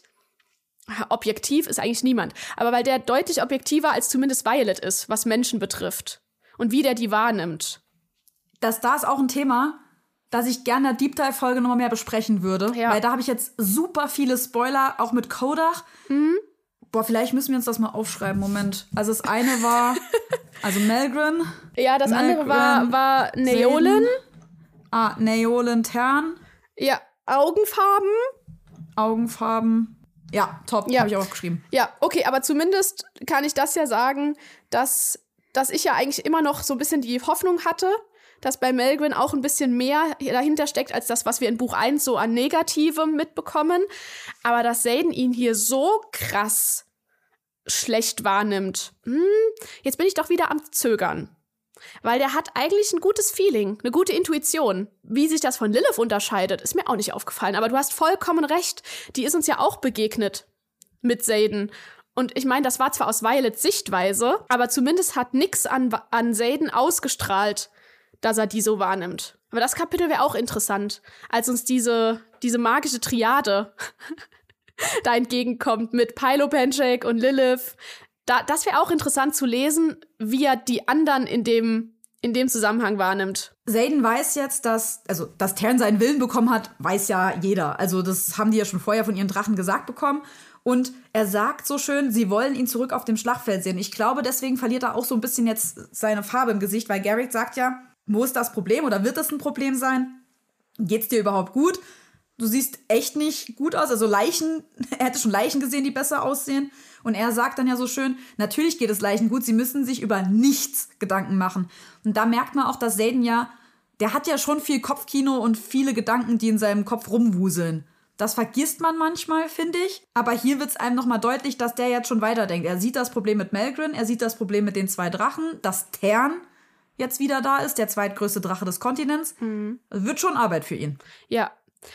objektiv ist eigentlich niemand. Aber weil der deutlich objektiver als zumindest Violet ist, was Menschen betrifft. Und wie der die wahrnimmt. Das da ist auch ein Thema, das ich gerne in der Deep Dive-Folge noch mal mehr besprechen würde. Ja. Weil da habe ich jetzt super viele Spoiler, auch mit Kodach. Mhm. Boah, vielleicht müssen wir uns das mal aufschreiben. Moment. Also das eine war, also Melgren. Ja, das Melgren, andere war, war Neolin. Ah, Neolin Tairn. Ja, Augenfarben. Augenfarben. Ja, top, ja. Habe ich auch geschrieben. Ja, okay, aber zumindest kann ich das ja sagen, dass dass ich ja eigentlich immer noch so ein bisschen die Hoffnung hatte, dass bei Melgren auch ein bisschen mehr dahinter steckt, als das, was wir in Buch eins so an Negativem mitbekommen. Aber dass Xaden ihn hier so krass schlecht wahrnimmt, hm, jetzt bin ich doch wieder am Zögern. Weil der hat eigentlich ein gutes Feeling, eine gute Intuition. Wie sich das von Lilith unterscheidet, ist mir auch nicht aufgefallen. Aber du hast vollkommen recht, die ist uns ja auch begegnet mit Xaden. Und ich meine, das war zwar aus Violets Sichtweise, aber zumindest hat nix an, an Xaden ausgestrahlt, dass er die so wahrnimmt. Aber das Kapitel wäre auch interessant, als uns diese, diese magische Triade da entgegenkommt mit Pylo Panchake und Lilith. Da, das wäre auch interessant zu lesen, wie er die anderen in dem, in dem Zusammenhang wahrnimmt. Xaden weiß jetzt, dass, also, dass Tairn seinen Willen bekommen hat, weiß ja jeder. Also das haben die ja schon vorher von ihren Drachen gesagt bekommen. Und er sagt so schön, sie wollen ihn zurück auf dem Schlachtfeld sehen. Ich glaube, deswegen verliert er auch so ein bisschen jetzt seine Farbe im Gesicht, weil Garrick sagt ja, wo ist das Problem oder wird das ein Problem sein? Geht's dir überhaupt gut? Du siehst echt nicht gut aus. Also Leichen, er hätte schon Leichen gesehen, die besser aussehen. Und er sagt dann ja so schön, natürlich geht es Leichen gut, sie müssen sich über nichts Gedanken machen. Und da merkt man auch, dass Xaden ja, der hat ja schon viel Kopfkino und viele Gedanken, die in seinem Kopf rumwuseln. Das vergisst man manchmal, finde ich. Aber hier wird es einem nochmal deutlich, dass der jetzt schon weiterdenkt. Er sieht das Problem mit Melgren, er sieht das Problem mit den zwei Drachen, dass Tairn jetzt wieder da ist, der zweitgrößte Drache des Kontinents. Mhm. Das wird schon Arbeit für ihn. Ja.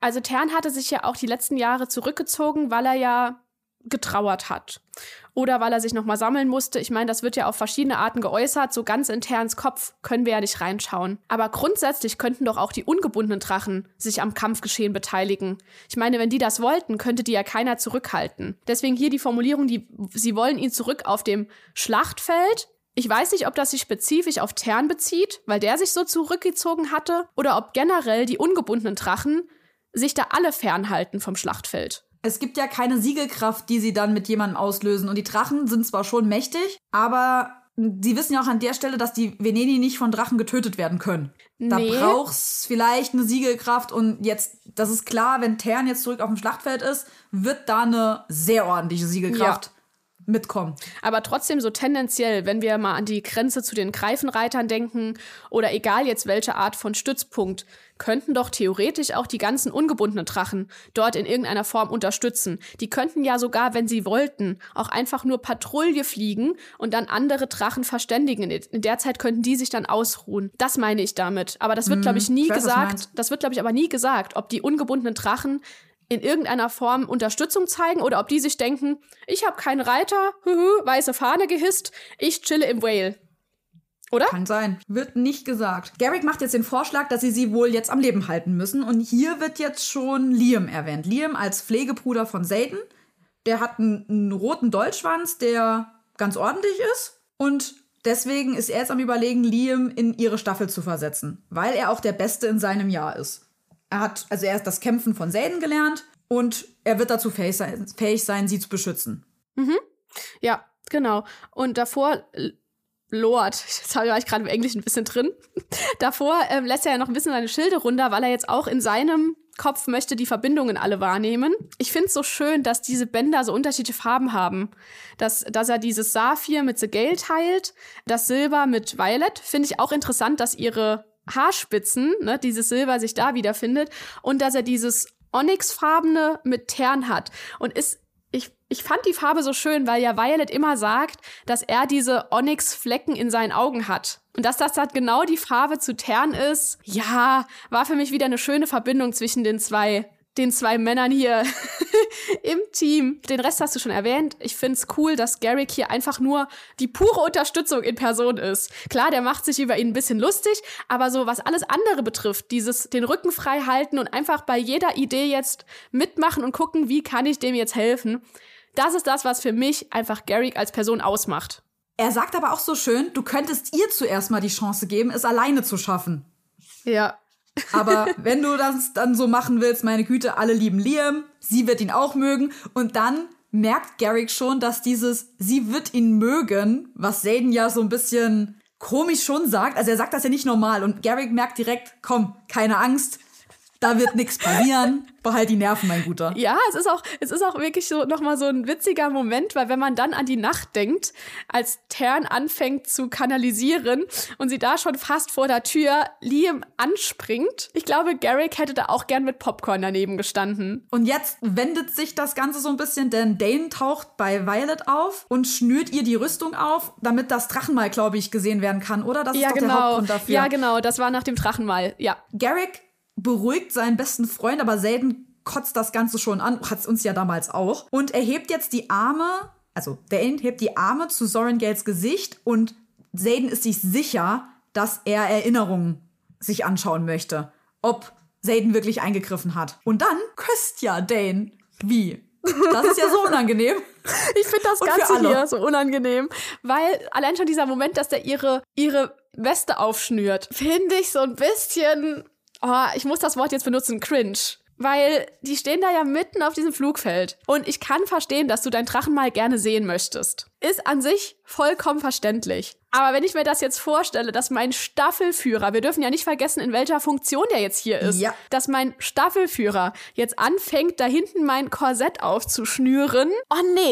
Also Tern hatte sich ja auch die letzten Jahre zurückgezogen, weil er ja getrauert hat. Oder weil er sich nochmal sammeln musste. Ich meine, das wird ja auf verschiedene Arten geäußert. So ganz in Terns Kopf können wir ja nicht reinschauen. Aber grundsätzlich könnten doch auch die ungebundenen Drachen sich am Kampfgeschehen beteiligen. Ich meine, wenn die das wollten, könnte die ja keiner zurückhalten. Deswegen hier die Formulierung, die, sie wollen ihn zurück auf dem Schlachtfeld. Ich weiß nicht, ob das sich spezifisch auf Tern bezieht, weil der sich so zurückgezogen hatte, oder ob generell die ungebundenen Drachen sich da alle fernhalten vom Schlachtfeld. Es gibt ja keine Siegelkraft, die sie dann mit jemandem auslösen. Und die Drachen sind zwar schon mächtig, aber sie wissen ja auch an der Stelle, dass die Veneni nicht von Drachen getötet werden können. Da Nee. braucht's vielleicht eine Siegelkraft. Und jetzt, das ist klar, wenn Tern jetzt zurück auf dem Schlachtfeld ist, wird da eine sehr ordentliche Siegelkraft Ja. mitkommen. Aber trotzdem so tendenziell, wenn wir mal an die Grenze zu den Greifenreitern denken oder egal jetzt welche Art von Stützpunkt, könnten doch theoretisch auch die ganzen ungebundenen Drachen dort in irgendeiner Form unterstützen. Die könnten ja sogar, wenn sie wollten, auch einfach nur Patrouille fliegen und dann andere Drachen verständigen. In der Zeit könnten die sich dann ausruhen. Das meine ich damit. Aber das wird, Hm, glaube ich, nie ich weiß, was du gesagt. meinst. Das wird, glaube ich, aber nie gesagt, ob die ungebundenen Drachen in irgendeiner Form Unterstützung zeigen oder ob die sich denken, ich habe keinen Reiter, hühü, weiße Fahne gehisst, ich chille im Vale. Oder? Kann sein. Wird nicht gesagt. Garrick macht jetzt den Vorschlag, dass sie sie wohl jetzt am Leben halten müssen. Und hier wird jetzt schon Liam erwähnt. Liam als Pflegebruder von Xaden. Der hat einen, einen roten Dolchschwanz, der ganz ordentlich ist. Und deswegen ist er jetzt am Überlegen, Liam in ihre Staffel zu versetzen. Weil er auch der Beste in seinem Jahr ist. Er hat, also er hat das Kämpfen von Xaden gelernt. Und er wird dazu fähig sein, fähig sein sie zu beschützen. Mhm. Ja, genau. Und davor... Lord, jetzt war ich gerade im Englischen ein bisschen drin. Davor ähm, lässt er ja noch ein bisschen seine Schilde runter, weil er jetzt auch in seinem Kopf möchte die Verbindungen alle wahrnehmen. Ich finde es so schön, dass diese Bänder so unterschiedliche Farben haben. Dass, dass er dieses Saphir mit The Gale teilt, das Silber mit Violet. Finde ich auch interessant, dass ihre Haarspitzen, ne, dieses Silber sich da wiederfindet. Und dass er dieses Onyxfarbene mit Tern hat. Und ist Ich, ich fand die Farbe so schön, weil ja Violet immer sagt, dass er diese Onyx-Flecken in seinen Augen hat. Und dass das halt genau die Farbe zu Tern ist, ja, war für mich wieder eine schöne Verbindung zwischen den zwei, den zwei Männern hier im Team. Den Rest hast du schon erwähnt. Ich find's cool, dass Garrick hier einfach nur die pure Unterstützung in Person ist. Klar, der macht sich über ihn ein bisschen lustig, aber so was alles andere betrifft, dieses den Rücken frei halten und einfach bei jeder Idee jetzt mitmachen und gucken, wie kann ich dem jetzt helfen. Das ist das, was für mich einfach Garrick als Person ausmacht. Er sagt aber auch so schön, du könntest ihr zuerst mal die Chance geben, es alleine zu schaffen. Ja. Aber wenn du das dann so machen willst, meine Güte, alle lieben Liam, sie wird ihn auch mögen. Und dann merkt Garrick schon, dass dieses sie wird ihn mögen, was Xaden ja so ein bisschen komisch schon sagt. Also er sagt das ja nicht normal. Und Garrick merkt direkt, komm, keine Angst, da wird nichts passieren. Behalt die Nerven, mein Guter. Ja, es ist auch, es ist auch wirklich so nochmal so ein witziger Moment, weil wenn man dann an die Nacht denkt, als Tern anfängt zu kanalisieren und sie da schon fast vor der Tür Liam anspringt, ich glaube, Garrick hätte da auch gern mit Popcorn daneben gestanden. Und jetzt wendet sich das Ganze so ein bisschen, denn Dane taucht bei Violet auf und schnürt ihr die Rüstung auf, damit das Drachenmal, glaube ich, gesehen werden kann, oder? Das ist Ja, doch der genau. Hauptgrund dafür. Ja, genau, das war nach dem Drachenmal, ja. Garrick beruhigt seinen besten Freund, aber Xaden kotzt das Ganze schon an, hat's uns ja damals auch. Und er hebt jetzt die Arme, also Dane hebt die Arme zu Sorrengales Gesicht und Xaden ist sich sicher, dass er Erinnerungen sich anschauen möchte, ob Xaden wirklich eingegriffen hat. Und dann küsst ja Dane. Wie? Das ist ja so unangenehm. Ich finde das Und für Ganze alle. hier so unangenehm, weil allein schon dieser Moment, dass der ihre, ihre Weste aufschnürt, finde ich so ein bisschen... Oh, ich muss das Wort jetzt benutzen, cringe. Weil die stehen da ja mitten auf diesem Flugfeld. Und ich kann verstehen, dass du dein Drachenmal gerne sehen möchtest. Ist an sich vollkommen verständlich. Aber wenn ich mir das jetzt vorstelle, dass mein Staffelführer, wir dürfen ja nicht vergessen, in welcher Funktion der jetzt hier ist, Ja. dass mein Staffelführer jetzt anfängt, da hinten mein Korsett aufzuschnüren. Oh nee.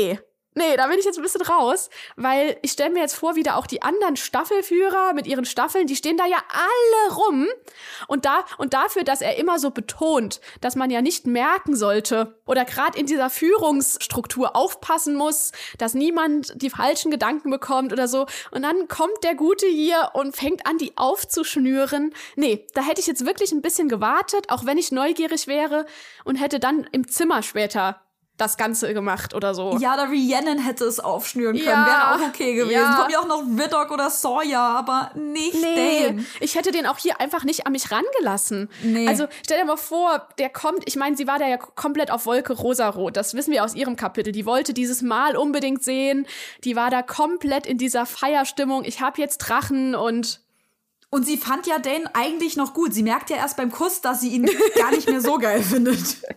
Nee, da bin ich jetzt ein bisschen raus, weil ich stelle mir jetzt vor, wieder auch die anderen Staffelführer mit ihren Staffeln, die stehen da ja alle rum. Und da und dafür, dass er immer so betont, dass man ja nicht merken sollte oder gerade in dieser Führungsstruktur aufpassen muss, dass niemand die falschen Gedanken bekommt oder so. Und dann kommt der Gute hier und fängt an, die aufzuschnüren. Nee, da hätte ich jetzt wirklich ein bisschen gewartet, auch wenn ich neugierig wäre und hätte dann im Zimmer später das Ganze gemacht oder so. Ja, oder Rhiannon hätte es aufschnüren können, Ja, wäre auch okay gewesen. ja. Kommt ja auch noch Viddoc oder Sawyer, aber nicht Nee, den. ich hätte den auch hier einfach nicht an mich rangelassen. Nee. Also stell dir mal vor, der kommt, ich meine, sie war da ja komplett auf Wolke rosarot, das wissen wir aus ihrem Kapitel. Die wollte dieses Mal unbedingt sehen, die war da komplett in dieser Feierstimmung, ich habe jetzt Drachen und... Und sie fand ja Dane eigentlich noch gut. Sie merkt ja erst beim Kuss, dass sie ihn gar nicht mehr so geil findet.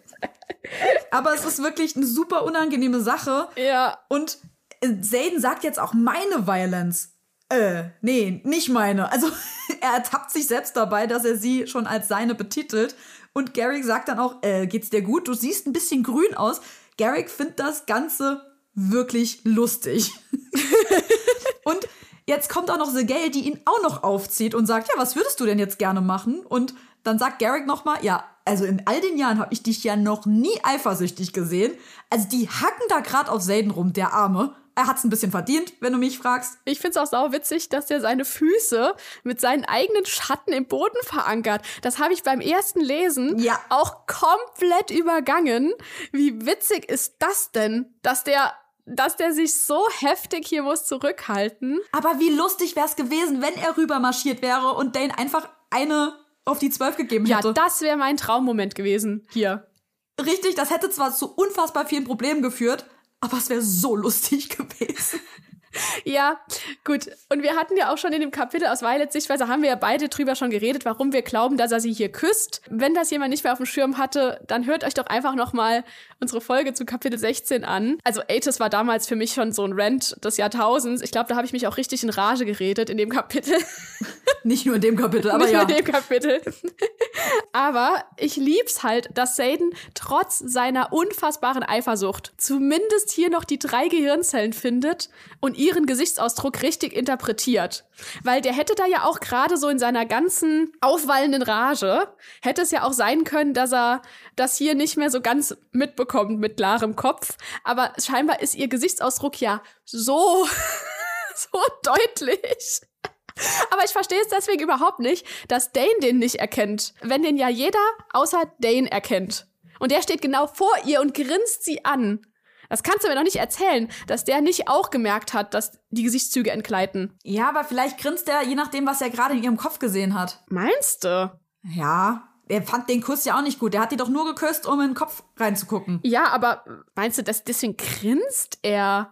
Aber es ist wirklich eine super unangenehme Sache. Ja. Und Xaden sagt jetzt auch meine Violence. Äh, nee, nicht meine. Also er ertappt sich selbst dabei, dass er sie schon als seine betitelt. Und Garrick sagt dann auch, äh, geht's dir gut? Du siehst ein bisschen grün aus. Garrick findet das Ganze wirklich lustig. Und jetzt kommt auch noch Segale, die ihn auch noch aufzieht und sagt, ja, was würdest du denn jetzt gerne machen? Und dann sagt Garrick noch mal, ja, also in all den Jahren habe ich dich ja noch nie eifersüchtig gesehen. Also die hacken da gerade auf Xaden rum, der Arme. Er hat's ein bisschen verdient, wenn du mich fragst. Ich find's auch sauwitzig, dass er seine Füße mit seinen eigenen Schatten im Boden verankert. Das habe ich beim ersten Lesen Ja. auch komplett übergangen. Wie witzig ist das denn, dass der dass der sich so heftig hier muss zurückhalten. Aber wie lustig wär's gewesen, wenn er rüber marschiert wäre und Dane einfach eine auf die zwölf gegeben hätte. Ja, das wäre mein Traummoment gewesen hier. Richtig, das hätte zwar zu unfassbar vielen Problemen geführt, aber es wäre so lustig gewesen. Ja, gut. Und wir hatten ja auch schon in dem Kapitel aus Violets Sichtweise, haben wir ja beide drüber schon geredet, warum wir glauben, dass er sie hier küsst. Wenn das jemand nicht mehr auf dem Schirm hatte, dann hört euch doch einfach noch mal unsere Folge zu Kapitel sechzehn an. Also Atis war damals für mich schon so ein Rant des Jahrtausends. Ich glaube, da habe ich mich auch richtig in Rage geredet in dem Kapitel. Nicht nur in dem Kapitel, aber Nicht ja. nur in dem Kapitel. Aber ich lieb's halt, dass Xaden trotz seiner unfassbaren Eifersucht zumindest hier noch die drei Gehirnzellen findet und ihren Gesichtsausdruck richtig interpretiert. Weil der hätte da ja auch gerade so in seiner ganzen aufwallenden Rage, hätte es ja auch sein können, dass er das hier nicht mehr so ganz mitbekommt mit klarem Kopf. Aber scheinbar ist ihr Gesichtsausdruck ja so, so deutlich. Aber ich verstehe es deswegen überhaupt nicht, dass Dane den nicht erkennt. Wenn den ja jeder außer Dane erkennt. Und der steht genau vor ihr und grinst sie an. Das kannst du mir doch nicht erzählen, dass der nicht auch gemerkt hat, dass die Gesichtszüge entgleiten. Ja, aber vielleicht grinst er, je nachdem, was er gerade in ihrem Kopf gesehen hat. Meinst du? Ja, er fand den Kuss ja auch nicht gut. Der hat die doch nur geküsst, um in den Kopf reinzugucken. Ja, aber meinst du, dass deswegen grinst er?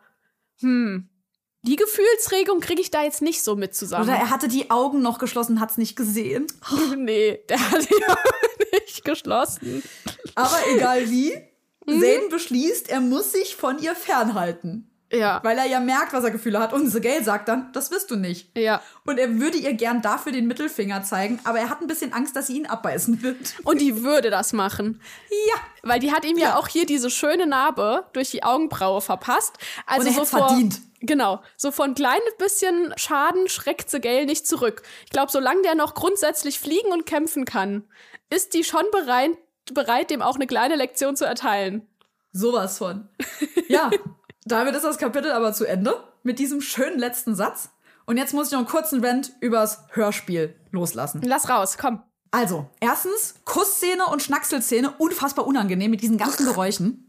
Hm. Die Gefühlsregung kriege ich da jetzt nicht so mit zusammen. Oder er hatte die Augen noch geschlossen, hat's nicht gesehen. Nee, der hat die Augen nicht geschlossen. Aber egal wie, Mhm. Xaden beschließt, er muss sich von ihr fernhalten. Ja. Weil er ja merkt, was er Gefühle hat. Und Segale sagt dann, das wirst du nicht. Ja. Und er würde ihr gern dafür den Mittelfinger zeigen, aber er hat ein bisschen Angst, dass sie ihn abbeißen wird. Und die würde das machen. Ja. Weil die hat ihm ja, Ja. auch hier diese schöne Narbe durch die Augenbraue verpasst. Also Und er so hätt's vor, verdient. Genau. So von klein bisschen Schaden schreckt Segale nicht zurück. Ich glaube, solange der noch grundsätzlich fliegen und kämpfen kann, ist die schon bereit, bereit, dem auch eine kleine Lektion zu erteilen. Sowas von. Ja, damit ist das Kapitel aber zu Ende. Mit diesem schönen letzten Satz. Und jetzt muss ich noch einen kurzen Rant übers Hörspiel loslassen. Lass raus, komm. Also, erstens, Kussszene und Schnackselszene, unfassbar unangenehm mit diesen ganzen Geräuschen.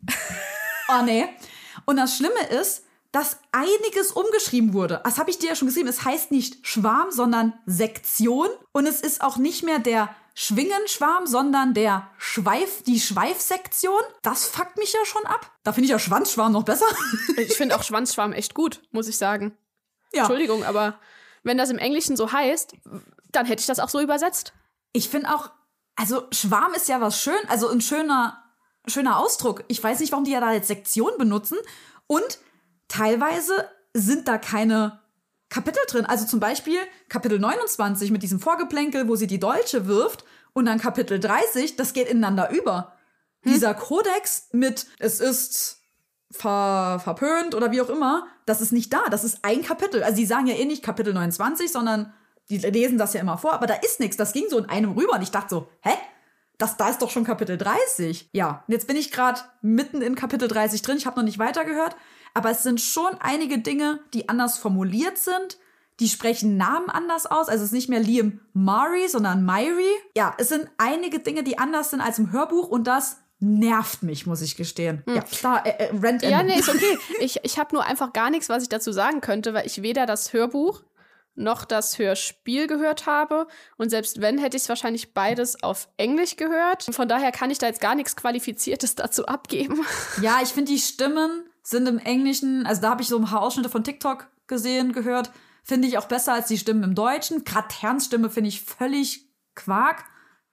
Oh, nee. Und das Schlimme ist, dass einiges umgeschrieben wurde. Das habe ich dir ja schon geschrieben. Es heißt nicht Schwarm, sondern Sektion. Und es ist auch nicht mehr der Schwingenschwarm, sondern der Schweif, die Schweifsektion. Das fuckt mich ja schon ab. Da finde ich ja Schwanzschwarm noch besser. Ich finde auch Schwanzschwarm echt gut, muss ich sagen. Ja. Entschuldigung, aber wenn das im Englischen so heißt, dann hätte ich das auch so übersetzt. Ich finde auch, also Schwarm ist ja was schön, also ein schöner, schöner Ausdruck. Ich weiß nicht, warum die ja da jetzt Sektion benutzen. Und teilweise sind da keine Kapitel drin. Also zum Beispiel Kapitel neunundzwanzig mit diesem Vorgeplänkel, wo sie die Dolche wirft. Und dann Kapitel dreißig, das geht ineinander über. Hm. Dieser Kodex mit, es ist ver, verpönt oder wie auch immer. Das ist nicht da. Das ist ein Kapitel. Also die sagen ja eh nicht Kapitel neunundzwanzig, sondern die lesen das ja immer vor. Aber da ist nichts. Das ging so in einem rüber. Und ich dachte so, hä? Das, da ist doch schon Kapitel dreißig. Ja, und jetzt bin ich gerade mitten in Kapitel dreißig drin. Ich habe noch nicht weitergehört. Aber es sind schon einige Dinge, die anders formuliert sind. Die sprechen Namen anders aus. Also es ist nicht mehr Liam Mari, sondern Myri. Ja, es sind einige Dinge, die anders sind als im Hörbuch. Und das nervt mich, muss ich gestehen. Hm. Ja, da, äh, äh, Rant Ja, nee, ist okay. Ich, ich habe nur einfach gar nichts, was ich dazu sagen könnte, weil ich weder das Hörbuch noch das Hörspiel gehört habe. Und selbst wenn, hätte ich es wahrscheinlich beides auf Englisch gehört. Von daher kann ich da jetzt gar nichts Qualifiziertes dazu abgeben. Ja, ich finde, die Stimmen sind im Englischen, also da habe ich so ein paar Ausschnitte von TikTok gesehen, gehört, finde ich auch besser als die Stimmen im Deutschen. Gerade Terns Stimme finde ich völlig Quark.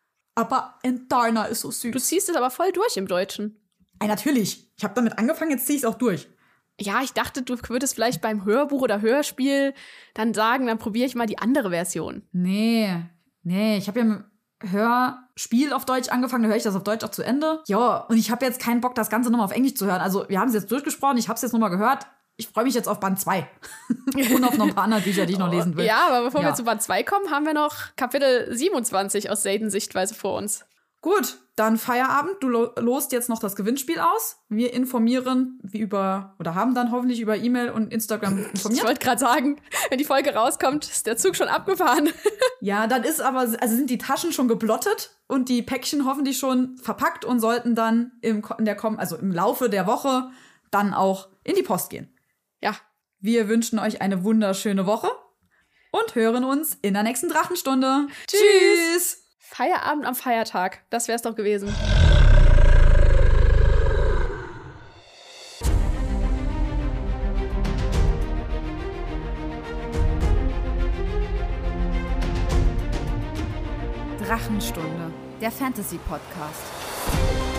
Aber Endarna ist so süß. Du ziehst es aber voll durch im Deutschen. Ey, natürlich. Ich habe damit angefangen, jetzt ziehe ich es auch durch. Ja, ich dachte, du würdest vielleicht beim Hörbuch oder Hörspiel dann sagen, dann probiere ich mal die andere Version. Nee, nee, ich habe ja mit Hörspiel auf Deutsch angefangen, da höre ich das auf Deutsch auch zu Ende. Ja, und ich habe jetzt keinen Bock, das Ganze nochmal auf Englisch zu hören. Also wir haben es jetzt durchgesprochen, ich habe es jetzt nochmal gehört. Ich freue mich jetzt auf Band zwei. Und auf noch ein paar andere Bücher, die ich noch lesen will. Ja, aber bevor ja. wir zu Band zwei kommen, haben wir noch Kapitel siebenundzwanzig aus Seidens Sichtweise vor uns. Gut, dann Feierabend. Du lo- lost jetzt noch das Gewinnspiel aus. Wir informieren wie über, oder haben dann hoffentlich über E-Mail und Instagram informiert. Ich wollte gerade sagen, wenn die Folge rauskommt, ist der Zug schon abgefahren. Ja, dann ist aber, also sind die Taschen schon geblottet und die Päckchen hoffentlich schon verpackt und sollten dann im, in der, also im Laufe der Woche dann auch in die Post gehen. Ja. Wir wünschen euch eine wunderschöne Woche und hören uns in der nächsten Drachenstunde. Tschüss! Tschüss. Feierabend am Feiertag. Das wär's doch gewesen. Drachenstunde, der Fantasy-Podcast.